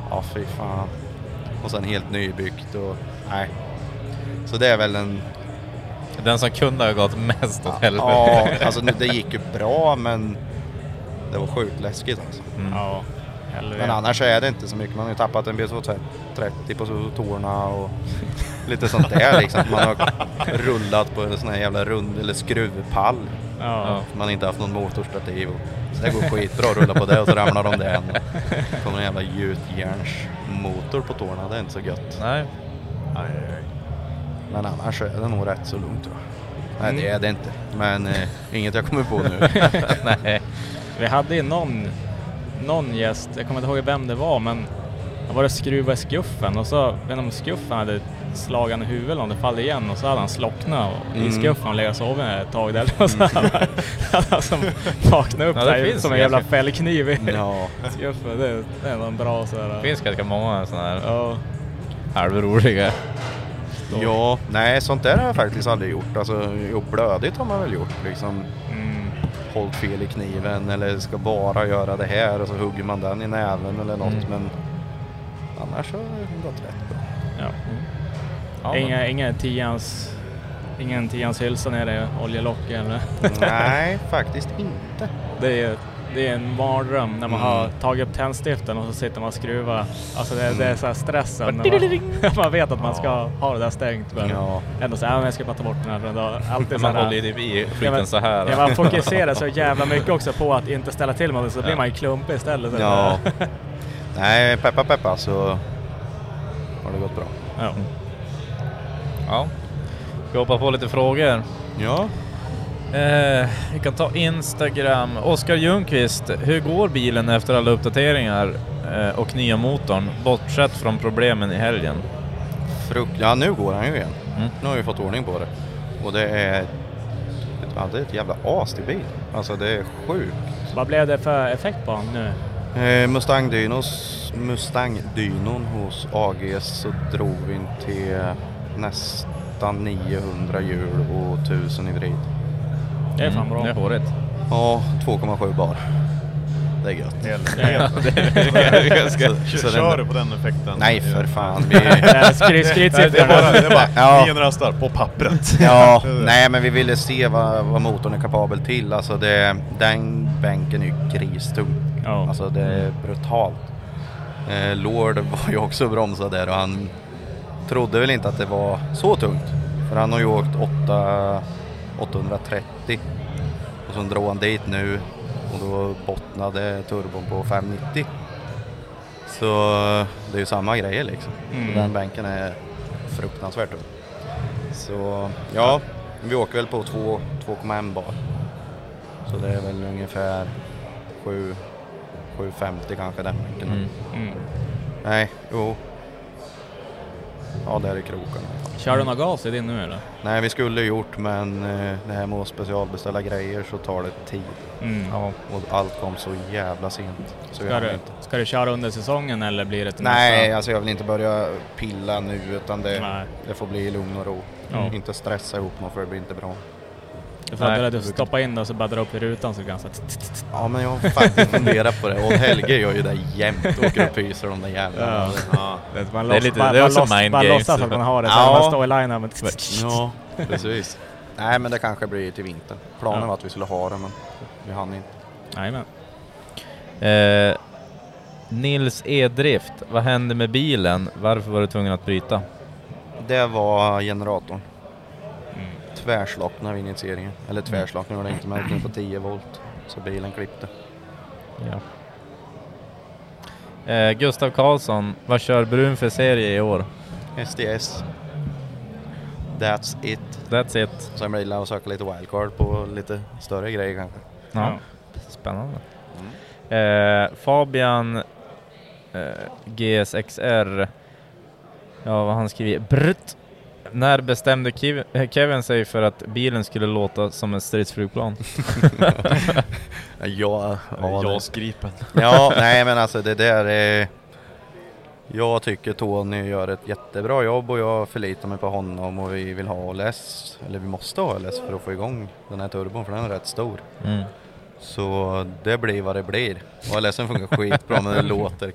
Ja, fy fan. Och sen helt nybyggt och nej. Så det är väl en... Den som kunde ha gått mest åt helvete. Ja, alltså det gick ju bra, men det var sjukt läskigt alltså. Mm. Ja. Men annars är det inte så mycket. Man har ju tappat en B två trettio på torna och lite sånt där liksom. Man har rullat på en sån här jävla rund eller skruvpall. Ja. Man har inte haft någon motorstativ. Så det går skitbra att rulla på det och så ramlar de där. Det kommer en jävla gjutjärnsmotor på tårna. Det är inte så gött. Nej. Nej. Men annars är det nog rätt så lugnt, tror jag. Nej, det är det inte. Men eh, inget jag kommer på nu. Nej. Vi hade ju någon, någon gäst, jag kommer inte ihåg vem det var, men det var det skruva i skuffen och så, vet inte om skuffen hade slagan i huvudet eller om det fallde igen och så hade han slocknat och mm. i skuffen och legat och sovit ett tag där och så hade han som vaknade upp ja, där som en jävla fällkniv i ja. skuffen. Det, det är en bra så här. Det finns ganska många sådana här ja. halvroliga. Ja, nej, sånt där har jag faktiskt aldrig gjort. Alltså, jo, blödigt har man väl gjort liksom. Mm. Hållt fel i kniven eller ska bara göra det här och så hugger man den i näven eller något, mm. men annars har det gått rätt bra. Ja. Mm. Ja, inga, inga tians, ingen tians hylsa nere i oljelock eller? Nej, faktiskt inte. Det är, det är en mardröm när man mm. har tagit upp tändstiften och så sitter man och skruvar. Alltså det, mm. det är så här stressen när man, man vet att man ska ja. ha det där stängt. Men ja. ändå så här, jag ska bara ta bort den här. Då, alltid man så här, håller det i skiten så här. Ja, man fokuserar så jävla mycket också på att inte ställa till med det, så ja. blir man ju klumpig istället. Ja. Nej, peppa peppa så har det gått bra. Ja. Ja. Ska hoppa på lite frågor. Ja. Eh, vi kan ta Instagram. Oskar Ljungqvist, hur går bilen efter alla uppdateringar eh, och nya motorn, bortsett från problemen i helgen? Frukt, ja, nu går han ju igen. Mm. Nu har vi fått ordning på det. Och det är, ja, det är ett jävla as till bil. Alltså det är sjukt. Vad blev det för effekt på nu? Eh, Mustang Dynos, Mustang Dynon hos A G S så drog vi in till nästan niohundra hjul och tusen i vrid. Det är fan bra. Det är håret. Ja, två komma sju bar. Det är gött. Kör du på den effekten? Nej, för fan. Vi... skryt, skryt, nej, det är bara, det är bara ja. nio rastar på pappret. Ja, nej, men vi ville se vad, vad motorn är kapabel till. Alltså det, den bänken är ju gristung. Oh. Alltså det är brutalt. Eh, Lord var ju också bromsad där och han trodde väl inte att det var så tungt. För han har ju åkt åttahundratrettio och så drog han dit nu och då bottnade turbon på femhundranittio. Så det är ju samma grejer liksom. Mm. Den bänken är fruktansvärt tung. Så ja, vi åker väl på två komma ett bar. Så det är väl ungefär sju femtio kanske den bänken. Mm. Mm. Nej, jo. Ja, där är krokarna. Kör du någon gas i din nu eller? Nej, vi skulle gjort, men eh, det här med att specialbeställa grejer så tar det tid. Mm. Ja, och allt kom så jävla sent. Så ska, du, inte. ska du köra under säsongen eller blir det till Nej, nästa? alltså jag vill inte börja pilla nu utan det, det får bli lugn och ro. Mm. Inte stressa ihop något för det blir inte bra. För att Nej, du stoppa in det och så bara dra upp i rutan så ganska... Ja, men jag har faktiskt funderat på det. Och Helge gör ju det jämt och åker upp pyser de där jävlarna. Ja. Ja. Man det är lite, det är också mind games. Man låtsas att man har det så ja. man står i line men... Ja, precis. Nej, men det kanske blir till vintern. Planen ja. var att vi skulle ha det, men vi hann inte. Nej, men. Eh, Nils Edrift, vad hände med bilen? Varför var du tvungen att bryta? Det var generatorn. Tvärslockna vid initieringen. Eller tvärslockna var det inte, men på tio volt. Så bilen klippte. Ja. Eh, Gustav Karlsson, vad kör Brun för serie i år? S D S. That's it. That's it. Så jag blir att söka lite wildcard på lite större grejer kanske. Ja, spännande. Mm. Eh, Fabian eh, G S X R. Ja, vad han skriver. Brutt. När bestämde Kevin sig för att bilen skulle låta som en stridsflygplan? ja, ja, jag skripen. Ja, nej men alltså det där är... Jag tycker Tony gör ett jättebra jobb och jag förlitar mig på honom och vi vill ha O L S, eller vi måste ha O L S för att få igång den här turbon för den är rätt stor. Mm. Så det blir vad det blir. O L S funkar skitbra men det låter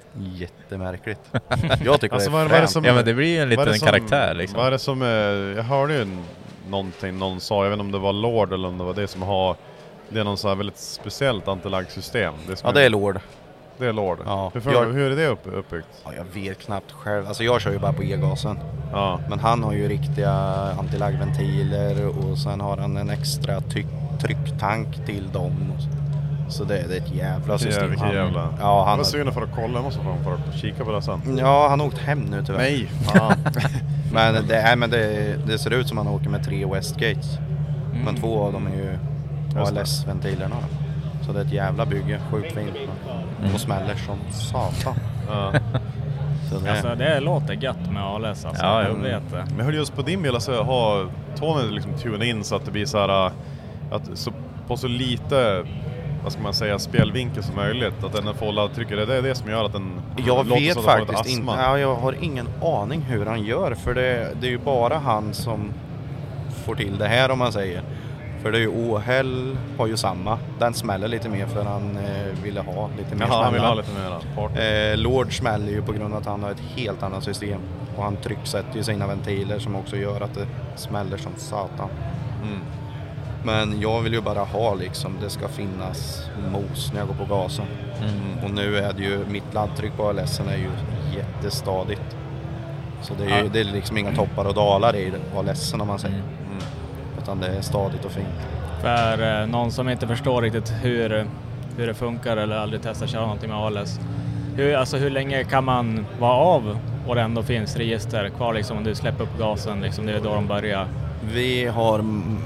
jättemärkligt. Jag tycker alltså, det är vad är det som, ja, men det blir ju en liten som, karaktär liksom. Vad är det som är, jag hörde ju någonting, någon sa, jag vet inte om det var Lord eller om det var det som har, det är någon så här väldigt speciellt antilaggsystem. Det ja, det är Lord. Det är Lord. Ja. Hur, jag, hur är det upp, uppbyggt? Ja, jag vet knappt själv. Alltså jag kör ju bara på e-gasen. Ja. Men han har ju riktiga antilaggventiler och sen har han en extra tryck, trycktank till dem. Och så. så det, det är ett jävla system. Vilket jävla. Ja, han var sugen för att kolla, jag måste få för att kika på det sen. Ja, han har åkt hem nu tyvärr. Nej, fan. men det, är, men det, det ser ut som han åker med tre Westgates. Mm. Men två av dem är ju A L S-ventilerna. Så det är ett jävla bygge, sjukt fint. Mm. Och smäller som satan. Ja. Så det... Alltså det låter gött med A L S alltså. Ja, jag vet det. Men hur just på din bil, alltså, har Tony liksom tuna in så att det blir så här att så, på så lite, vad ska man säga, spelvinkel som möjligt, att den får hålla trycket. Det är det som gör att den jag vet faktiskt inte. Ja, jag har ingen aning hur han gör, för det, det är ju bara han som får till det här, om man säger. För det är ju Åhäll har ju samma. Den smäller lite mer för han eh, ville ha lite mer. Jaha, han vill ha lite mer. Eh, Lord smäller ju på grund av att han har ett helt annat system. Och han trycksätter ju sina ventiler som också gör att det smäller som satan. Mm. Men jag vill ju bara ha liksom, det ska finnas mos när jag går på gasen. Mm. Och nu är det ju, mitt laddtryck på A L S är ju jättestadigt. Så det är ju ja. det är liksom inga toppar och dalar i A L S om man säger. Mm. Utan det är stadigt och fint. För eh, någon som inte förstår riktigt hur, hur det funkar eller aldrig testar köra någonting med A L S. Hur, alltså hur länge kan man vara av och det ändå finns register kvar liksom, om du släpper upp gasen liksom, det är då de börjar? Vi har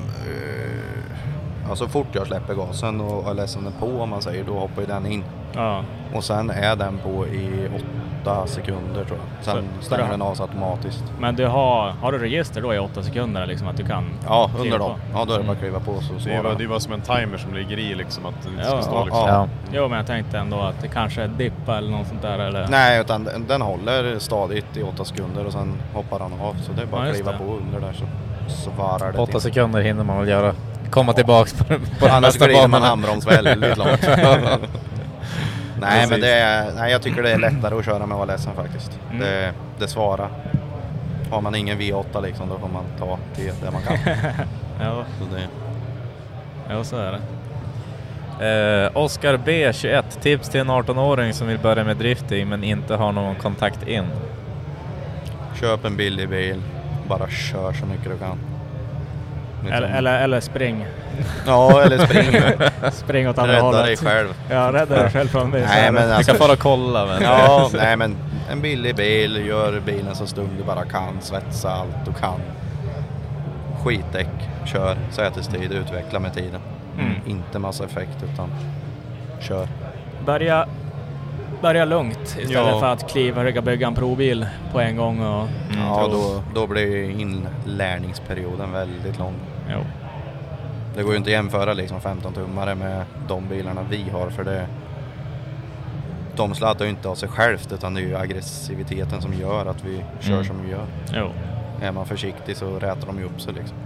alltså fort jag släpper gasen och A L S är på, om man säger, då hoppar ju den in. Ja. Och sen är den på i åtta sekunder tror jag. Sen så, stänger den av automatiskt. Men du har, har du register då i åtta sekunder liksom, att du kan? Ja, under dem. Ja, då är det bara att kliva på. Så det, är bara, det är bara som en timer som ligger i liksom, att det inte ska ja, stå liksom. Ja. Ja. Jo, men jag tänkte ändå att det kanske är dippa eller något sånt där eller? Nej, utan den, den håller stadigt i åtta sekunder och sen hoppar han av. Så det är bara ja, att kliva det. på under där så svarar det. åtta till. sekunder hinner man väl göra. Komma tillbaks på, på annars glider man handbroms väldigt långt. Nej, men det är, nej, jag tycker det är lättare att köra med A L S faktiskt. Mm. Det, det svarar. Har man ingen V åtta liksom, då får man ta till det man kan. Ja. Så det. Ja, så är det. Eh, Oskar B tjugoett, tips till en arton-åring som vill börja med drifting men inte har någon kontakt in. Köp en billig bil, bara kör så mycket du kan. Eller, eller, eller spring. Ja, eller spring. Spring åt andra rädda hållet. dig själv. Ja, rädda dig själv från mig. Nej, men alltså, du kan fara och kolla. Men. Ja, nej men en billig bil, gör bilen så stum du bara kan, svetsa allt du kan. Skitdäck, kör, sätestid, utveckla med tiden. Mm. Inte massa effekt utan kör. Börja, börja lugnt istället ja. för att kliva och bygga en provbil på en gång. Och, mm, ja, då, då blir inlärningsperioden väldigt lång. Jo. Det går ju inte att jämföra liksom femton tummare med de bilarna vi har, för det de sladdar ju inte av sig självt, utan det är ju aggressiviteten som gör att vi kör mm. som vi gör. Jo. Är man försiktig så rätar de ju upp sig liksom.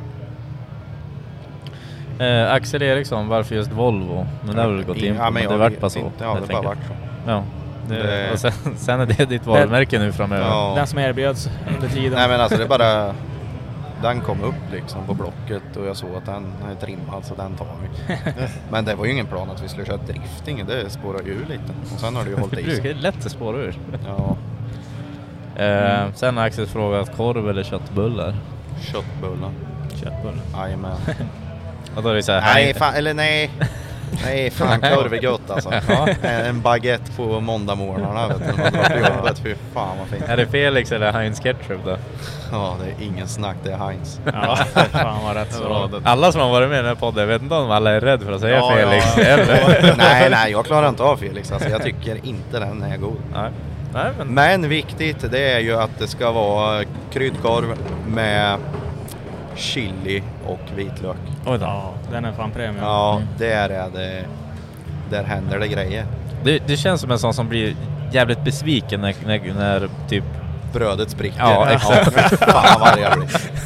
Eh, Axel Eriksson, varför just Volvo? Men det har väl gått in på, ja, men det har varit bara så. Inte, ja, det har bara varit så. Ja. Det, det... Och sen, sen är det ditt varumärke nu framöver. Ja. Den som erbjöds under tiden. Nej, men alltså det är bara... Den kom upp liksom på blocket och jag såg att den är trimmad, så den tar vi. Men det var ju ingen plan att vi skulle köra drifting, det spårar ju lite. Och sen har det ju hållit i sig. Det är lätt att spåra ur. Ja. Eh, mm. Sen har Axel frågat korv eller köttbullar? Köttbullar. Köttbullar. Jajamän. Och då är det så här, nej, fan, eller nej. Nej, fan, korv är gott alltså. Ja. En baguette på måndagmorgnarna, vet du, när man drar till jobbet. Fy fan vad fint. Är det Felix eller Heinz ketchup då? Ja, det är ingen snack, det är Heinz. Ja, fan vad rätt så. Alla som har varit med i den här podden, jag vet inte om alla är rädda för att säga ja, Felix. Ja. Eller? nej, nej, jag klarar inte av Felix. Alltså, jag tycker inte den är god. Nej. Nej, men... men viktigt, det är ju att det ska vara kryddkorv med chili och vitlök. Oj då. Ja, den är fan premium. Ja, mm. där är det. Där händer det grejer. Det, det känns som en sån som blir jävligt besviken när, när, när typ brödet spricker. Ja, exakt. Ja, fan vad jag blir.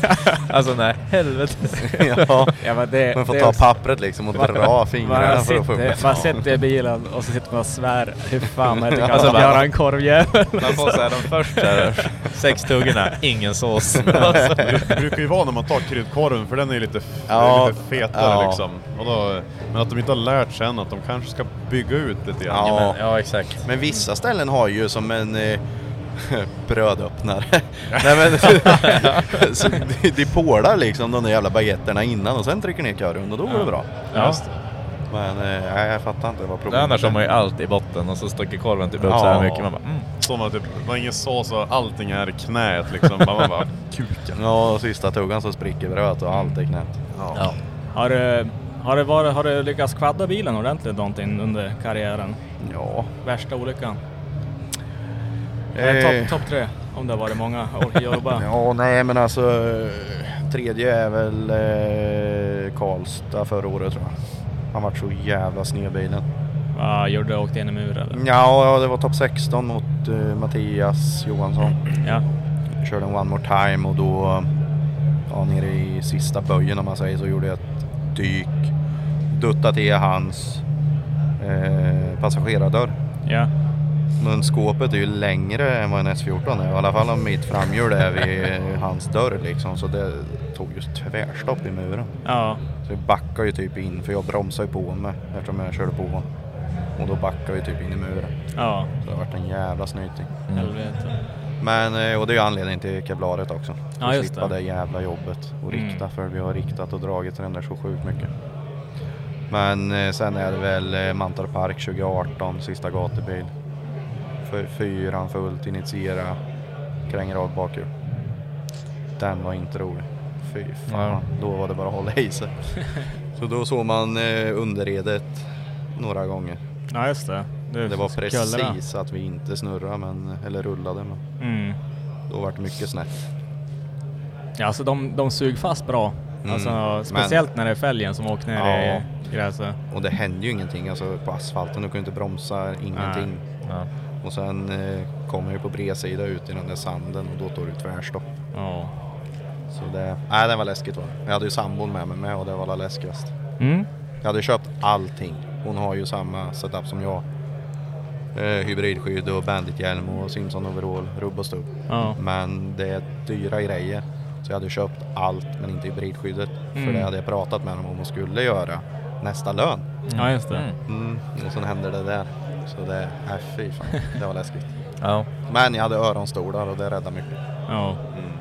Alltså nej, helvete. ja, ja, men det, man får det ta också, pappret liksom och dra fingrarna för att få upp det. Man sitter i bilen och så sitter man och svär. Hur fan man inte kan alltså, göra en korvjävel. Man får säga de första sex tuggorna, ingen sås. Alltså. Det brukar ju vara när man tar kryddkorven, för den är lite, f- ja, lite fetare ja. liksom. Och då, men att de inte har lärt sig än att de kanske ska bygga ut lite grann. Ja, men, ja exakt. Men vissa ställen har ju som en eh, brödöppnare. Nej, men, så de, de pålar liksom de där jävla baguetterna innan och sen trycker ner korven och då går det bra. Ja. Men eh, jag fattar inte vad problemet är. Annars har man ju allt i botten och så sticker korven typ upp ja. så här mycket. Man bara, mm. Som att det var ingen sås och allting är knät liksom. Man bara, kuken. Ja, och sista tuggan så spricker brödet och allt är knät. Ja. Ja. Har du har det varit, har du lyckats kvadda bilen ordentligt någonting under karriären? Ja. Värsta olyckan? Eh. Topp top tre, om det har varit många orkar jobba. Ja, nej men alltså tredje är väl eh, Karlstad förra året tror jag. Han var så jävla sned bilen. Ja, gjorde du åkt in i mur eller? Ja, det var topp sexton mot uh, Mattias Johansson. Ja. Jag körde en one more time och då ja, nere i sista böjen om man säger så gjorde jag ett dyk. Duttat till hans eh, passagerardörr. Ja. Men skåpet är ju längre än vad en S fjorton är. I alla fall om mitt framhjul är vid hans dörr liksom. Så det tog just tvärstopp i muren. Ja. Så jag backade ju typ in, för jag bromsade ju på mig eftersom jag körde på honom. Och då backade jag typ in i muren. Ja. Så det har varit en jävla snyting. Mm. Helvete. Men, och det är ju anledningen till kevlaret också. Ja, att just slippa det. det jävla jobbet och rikta. Mm. För vi har riktat och dragit den där så sjukt mycket. Men sen är det väl Mantorp Park tjugo arton, sista gatubil. För fyran fullt, initiera, kränger av bakhjul. Den var inte rolig. Fy fan, ja. Då var det bara att hålla i sig. Så då såg man eh, underredet några gånger. Ja, just det. Det, det var precis kullerna. Att vi inte snurrade, men, eller rullade. Men mm. Då var det mycket snett. Ja, alltså de, de sug fast bra. Mm. Alltså, speciellt men, när det är fälgen som åker ner ja. i gräset. Och det händer ju ingenting alltså, på asfalten. Du kan inte bromsa, ingenting. Ja. Och sen eh, kommer jag på bredsida ut i den där sanden och då tar du tvärstopp. Ja. Så det, nej, det var läskigt va. Jag hade ju sambon med mig med och det var alla läskigast. Mm. Jag hade köpt allting. Hon har ju samma setup som jag. Eh, hybridskydd och bandithjälm och Simpson overall, rubb och stubb. Ja. Men det är dyra grejer. Så jag hade köpt allt men inte hybridskyddet. Mm. För det hade jag pratat med dem om och skulle göra nästa lön. Mm. Ja, just det. Mm. Och sen hände det där. Så det, äh, fy fan, det var läskigt. Ja. Men jag hade öronstolar och det räddade mycket. Ja. Mm.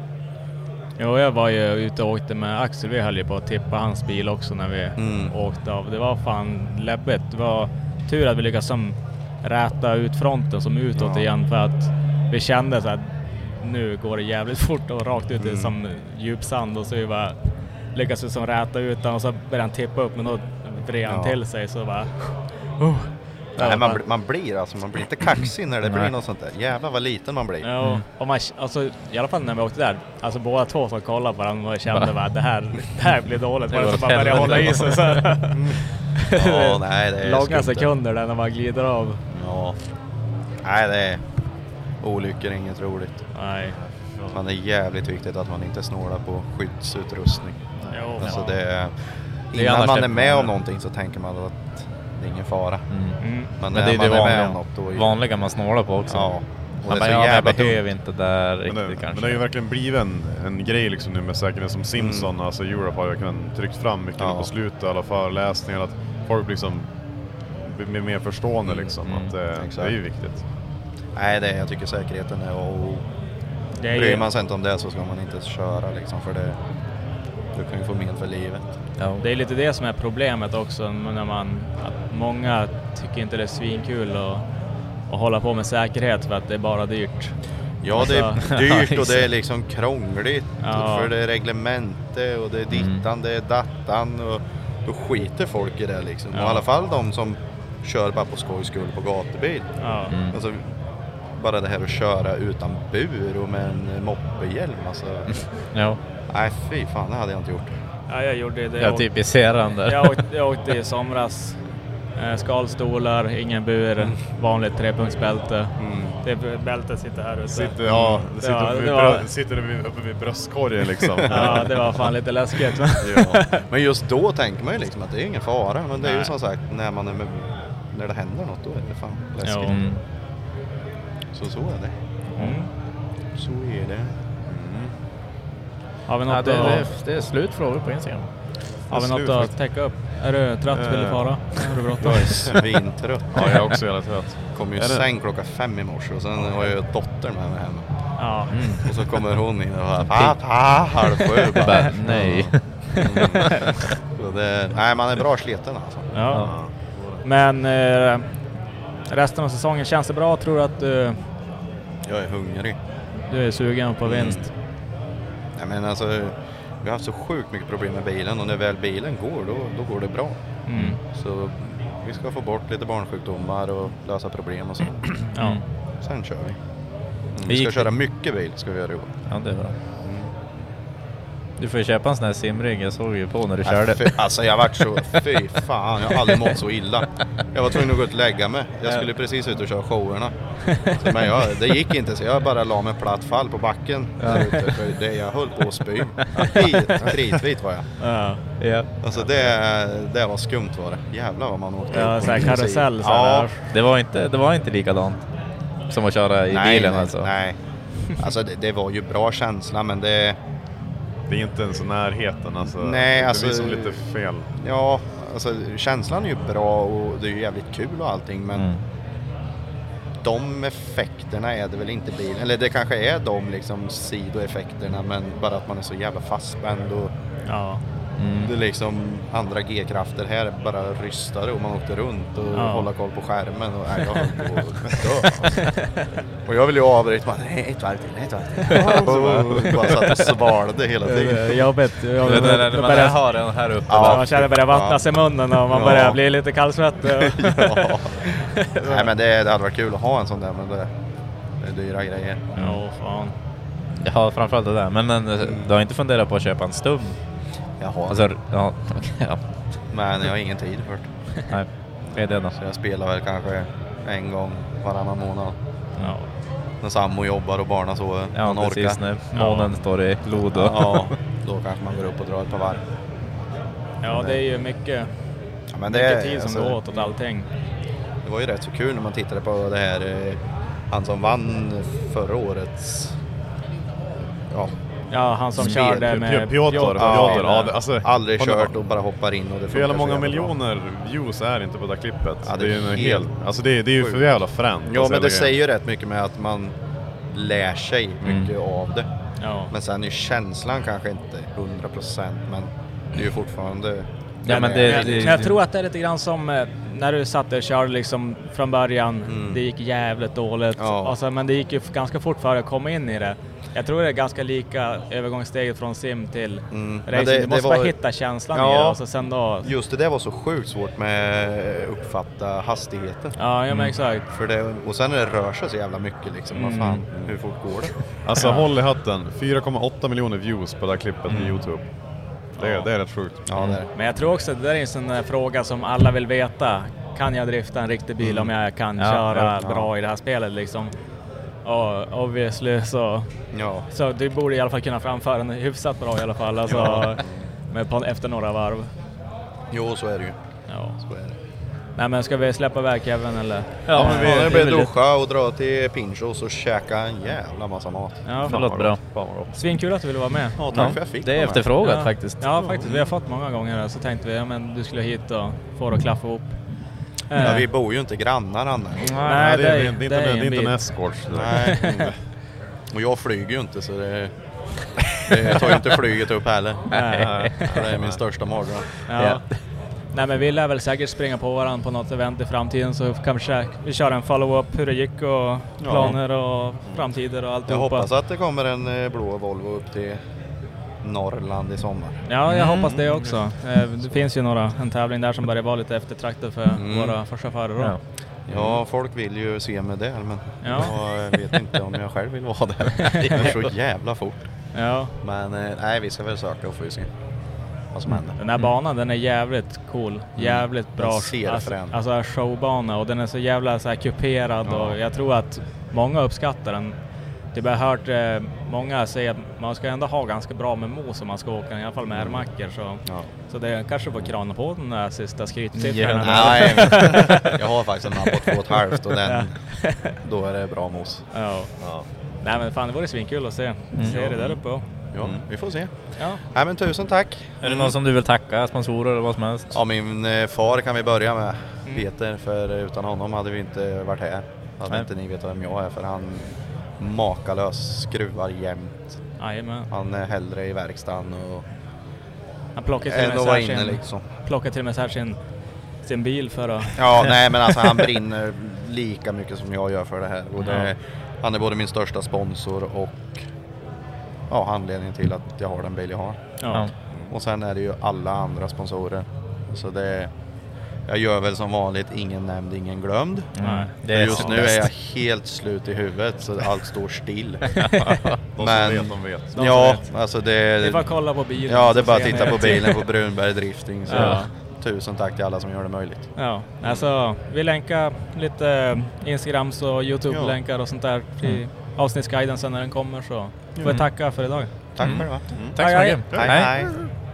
Jo, jag var ju ute och åkte med Axel. Vi höll ju på att tippa hans bil också när vi mm. åkte av. Det var fan läbbigt. Det var tur att vi lyckades som räta ut fronten som utåt ja. igen. För att vi kände så att nu går det jävligt fort och rakt ut mm. som djupsand. Och så vi bara lyckades vi som räta ut den och så började han tippa upp. Men då vred han ja. till sig så bara... Uh. Nej, man, man blir alltså, man blir inte kaxig när det Nej. blir något sånt där. Jävlar vad liten man blir. Ja, mm. och man, alltså, i alla fall när vi åkte där, alltså båda två som kollade på varandra och kände att det här, det här blir dåligt. Bara så man börjar hålla i sig så här. Mm. Ja, nej, det är långa skumt. sekunder där när man glider av. Ja, nej det är olyckor, inget roligt. Nej. Man är jävligt viktigt att man inte snålar på skyddsutrustning. Jo, alltså ja. det är, det innan är man är med om någonting så tänker man att det är ingen fara. Mm. Mm. Men, Men det är man det är vanliga, med om något då är... vanliga man snålar på också. Ja. Och man bara, ja, jag behöver inte där riktigt men det, kanske. Men det har ju verkligen blivit en, en grej liksom nu med säkerhet som Simpson, mm. alltså Europe har verkligen tryckt fram mycket ja. på slutet, alla föreläsningar, att folk liksom blir mer förstående liksom, mm. att det, det är ju viktigt. Nej, det, jag tycker säkerheten är och bryr man sig inte om det så ska man inte köra liksom, för det du kan ju få men för livet. Ja. Det är lite det som är problemet också, när man, att många tycker inte det är svinkul att, att hålla på med säkerhet för att det är bara dyrt. Ja, det är dyrt och det är liksom krångligt ja. för det är reglemente och det är dittan, mm. det är dattan och då skiter folk i det liksom. Ja. Och i alla fall de som kör bara på skojs skull på gatubil. Ja. Mm. Alltså, bara det här att köra utan bur och med en moppehjälm alltså. Ja. Nej, fy fan, det hade jag inte gjort. Ja, jag gjorde det. Jag typ i seran där. Jag åkte, jag åkte i somras Eh, skalstolar, ingen bur, mm. vanligt trepunktsbälte. Mm. Det bältet sitter här ute. Sitter, ja, det sitter, ja, uppe, det vid, var... sitter vid, uppe vid bröstkorgen liksom. Ja, det var fan lite läskigt. Ja. Men just då tänker man ju liksom att det är ingen fara. Men det är Nej. ju som sagt, när, man är med, när det händer något, då är det fan läskigt. Ja. Mm. Så så är det. Mm. Så är det. Mm. Har vi något ja, det, att... det, det är slutfrågor på Instagram. Har vi något att täcka upp? Är du trött? Uh, vill du fara? Är du bråttom? Jag är svintrött. Ja, jag är också jävla trött. Kom ju säng klockan fem i morse och sen mm. har jag ju dotter med mig hemma. Ja. Mm. Och så kommer hon in och bara pappa, halv sju. Bara, nej. Mm. Så det, nej, man är bra sliten alltså. Ja. Ja. Men eh, resten av säsongen känns det bra, tror du att du... Jag är hungrig. Du är sugen på vinst. Mm. Nej, men alltså... Vi har haft så sjukt mycket problem med bilen och när väl bilen går, då, då går det bra. Mm. Så vi ska få bort lite barnsjukdomar och lösa problem och så. Ja. Sen kör vi. Mm. Vi ska köra mycket bil, ska vi göra i år. Ja, det är bra. Mm. Du får ju köpa en sån här simring, jag såg ju på när du ja, körde. Fy, alltså jag varit så, fy fan, jag har aldrig mått så illa. Jag var tvungen att gå ut och lägga mig. Jag skulle precis ut och köra showerna. Så, men jag, det gick inte så jag bara la mig platt fall på backen. Ja. Ute, för det, jag höll på att spy. Kritvit var jag. Ja. Ja. Alltså det, det var skumt var det. Jävlar vad man åkte. Ja, så här karusell. Så ja. Det var inte, det var inte likadant som att köra i nej, bilen nej, alltså. Nej, alltså det, det var ju bra känsla, men det... Det är inte ens närheten, alltså. Nej, alltså... Det blir som lite fel. Ja, alltså känslan är ju bra och det är ju jävligt kul och allting, men... Mm. De effekterna är det väl inte bilen. Eller det kanske är de liksom sidoeffekterna, men bara att man är så jävla fastspänd och... Ja. Mm. Det är liksom andra G-krafter här bara rystade och man åkte runt och ja. hålla koll på skärmen och nej, jag höll på att dö, alltså. Och jag ville ju avbryta, man, nej, ett varv till, ett varv till. Och bara satt och svalde hela tiden. Jobbigt. Jag det där när man börjar ha den här uppe. Ja, man känner börjar vattnas ja. i munnen och man börjar ja. bli lite kallsvettig. Ja. Nej, men det, det hade varit kul att ha en sån där, men det, det är dyra grejer. Ja, fan. Ja, framförallt det där. Men mm. du har inte funderat på att köpa en stum? Jaha. Alltså, ja, ja. Men jag har ingen tid för det. Nej, det är det då. Så jag spelar väl kanske en gång varannan månad. Ja. När sammo jobbar och barnen så ja, man precis, orkar. när månen ja. står i blod. Och ja, då kanske man går upp och drar ett par varv. Ja, det är ju mycket, ja, men det mycket är, tid som alltså, går åt åt allting. Det var ju rätt så kul när man tittade på det här, han som vann förra årets... Ja. Ja, han som Spel. körde med Piotr. Ja, ja, ja, alltså, aldrig kört och bara hoppar in och det för jävla många miljoner bra. views är inte på det där klippet. Ja, det, det är ju helt, helt alltså det, det är ju för jävla fränt. Ja, alltså, men det säger ju rätt mycket med att man lär sig mycket mm. av det. Ja. Men sen är ju känslan kanske inte hundra procent, men det är ju fortfarande... Ja, men det, men, det, men jag tror att det är lite grann som när du satt där och körde liksom från början, mm. det gick jävligt dåligt. Ja. Alltså, men det gick ju ganska fort för att komma in i det. Jag tror det är ganska lika övergångssteget från sim till mm. racing. Det, du måste var... bara hitta känslan ja, i det. Och så sen då... Just det, det var så sjukt svårt med att uppfatta hastigheten. Ja, ja men exakt. För det, och sen när det rör sig så jävla mycket liksom. Mm. Vad fan, hur fort går det? Alltså ja. håll i hatten. fyra komma åtta miljoner views på det här klippet mm. på YouTube. Det, ja. det är rätt sjukt. Ja, det är. Men jag tror också att det där är en sån fråga som alla vill veta. Kan jag drifta en riktig bil mm. om jag kan ja, köra ja, bra ja. i det här spelet liksom? Och obviously så, ja. så du borde i alla fall kunna framföra en hyfsat bra i alla fall alltså, ja. med på, efter några varv. Jo, så är det ju. Ja. Så är det. Nej, men ska vi släppa iväg Kevin eller? Ja, ja men vi, vi blir duscha och dra till Pinchos och käka en jävla massa mat. Ja, det låter bra. Svinkul att du ville vara med. Ja, tack ja. för jag fick det är efterfrågat ja. faktiskt. Ja, faktiskt. Vi har fått många gånger så tänkte vi, ja, men du skulle hit och få det att klaffa ihop. Ja, vi bor ju inte grannar annars. Nej, Nej det, är, det, är, det, är, det är inte, inte en escort. Nej. Och jag flyger ju inte så det, det tar ju inte flyget upp heller. Nej. Det är min största mardröm. Ja. Ja. Nej, men vi lär väl säkert springa på varandra på något event i framtiden så kanske vi kör en follow-up hur det gick och planer ja. och framtider och allt. Jag hoppas att det kommer en blå Volvo upp till Norrland i sommar. Ja, jag mm. hoppas det också. Det finns ju några, en tävling där som börjar vara lite eftertraktad för mm. våra chaufförer då. Ja. Ja, folk vill ju se mig där, men ja. jag vet inte om jag själv vill vara där. Det är så jävla fort. Ja. Men nej, vi ska väl söka och få se. vad som händer. Den här banan, den är jävligt cool. Jävligt mm. bra. Alltså, alltså showbana, och den är så jävla så här kuperad ja. Och jag tror att många uppskattar den. Det har hört eh, många säga att man ska ändå ha ganska bra med mos om man ska åka, i alla fall med R-mackor. Så, ja. så det kanske får krana på den där sista skrytsiffran. Nej, jag har faktiskt en på två och ett halvt och den, då är det bra mos. Ja. Ja. Nej men fan, det vore svinkul att se, mm. se det där uppe. Ja, mm. vi får se. Ja. Nej, men tusen tack. Är det någon som du vill tacka, sponsorer eller vad som helst? Ja, min eh, far kan vi börja med, mm. Peter, för utan honom hade vi inte varit här. Hade Nej. inte ni vet vem jag är, för han makalös skruvar jämt. Jajamän. Han är hellre i verkstaden och han plockar till och med sin, liksom. plockar till och med så här sin, sin bil för att... Ja, nej men alltså han brinner lika mycket som jag gör för det här. Och det, ja. Han är både min största sponsor och ja, anledningen till att jag har den bil jag har. Ja. Och sen är det ju alla andra sponsorer. Så det jag gör väl som vanligt ingen nämnd, ingen glömd. Mm. Det är just nu bäst. Är jag helt slut i huvudet så allt står still. de Men vet, de vet. De ja, vet. Alltså det det är bara kolla på bilen. Ja, det är bara att titta på bilen på Brunberg Drifting så ja. Tusen tack till alla som gör det möjligt. Ja, alltså vi länkar lite Instagrams och YouTube-länkar och sånt där till mm. avsnittsguiden sen när den kommer, så får jag tacka för idag. Tack mm. för det. Mm. Tack så mycket. Hej, hej. hej.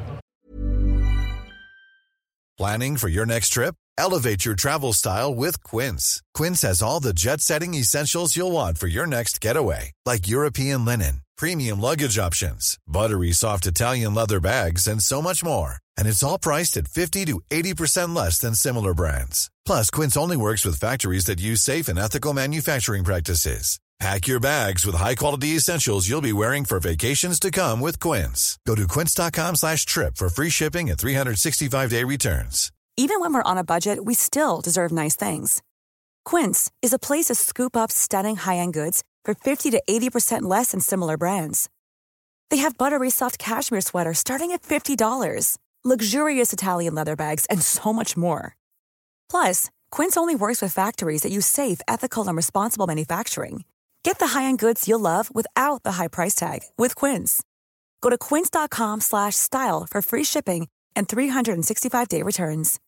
Planning for your next trip? Elevate your travel style with Quince. Quince has all the jet-setting essentials you'll want for your next getaway, like European linen, premium luggage options, buttery soft Italian leather bags, and so much more. And it's all priced at fifty to eighty percent less than similar brands. Plus, Quince only works with factories that use safe and ethical manufacturing practices. Pack your bags with high-quality essentials you'll be wearing for vacations to come with Quince. Go to quince.com slash trip for free shipping and three sixty-five day returns. Even when we're on a budget, we still deserve nice things. Quince is a place to scoop up stunning high-end goods for fifty to eighty percent less than similar brands. They have buttery soft cashmere sweaters starting at fifty dollars, luxurious Italian leather bags, and so much more. Plus, Quince only works with factories that use safe, ethical, and responsible manufacturing. Get the high-end goods you'll love without the high price tag with Quince. Go to quince.com slash style for free shipping and three sixty-five day returns.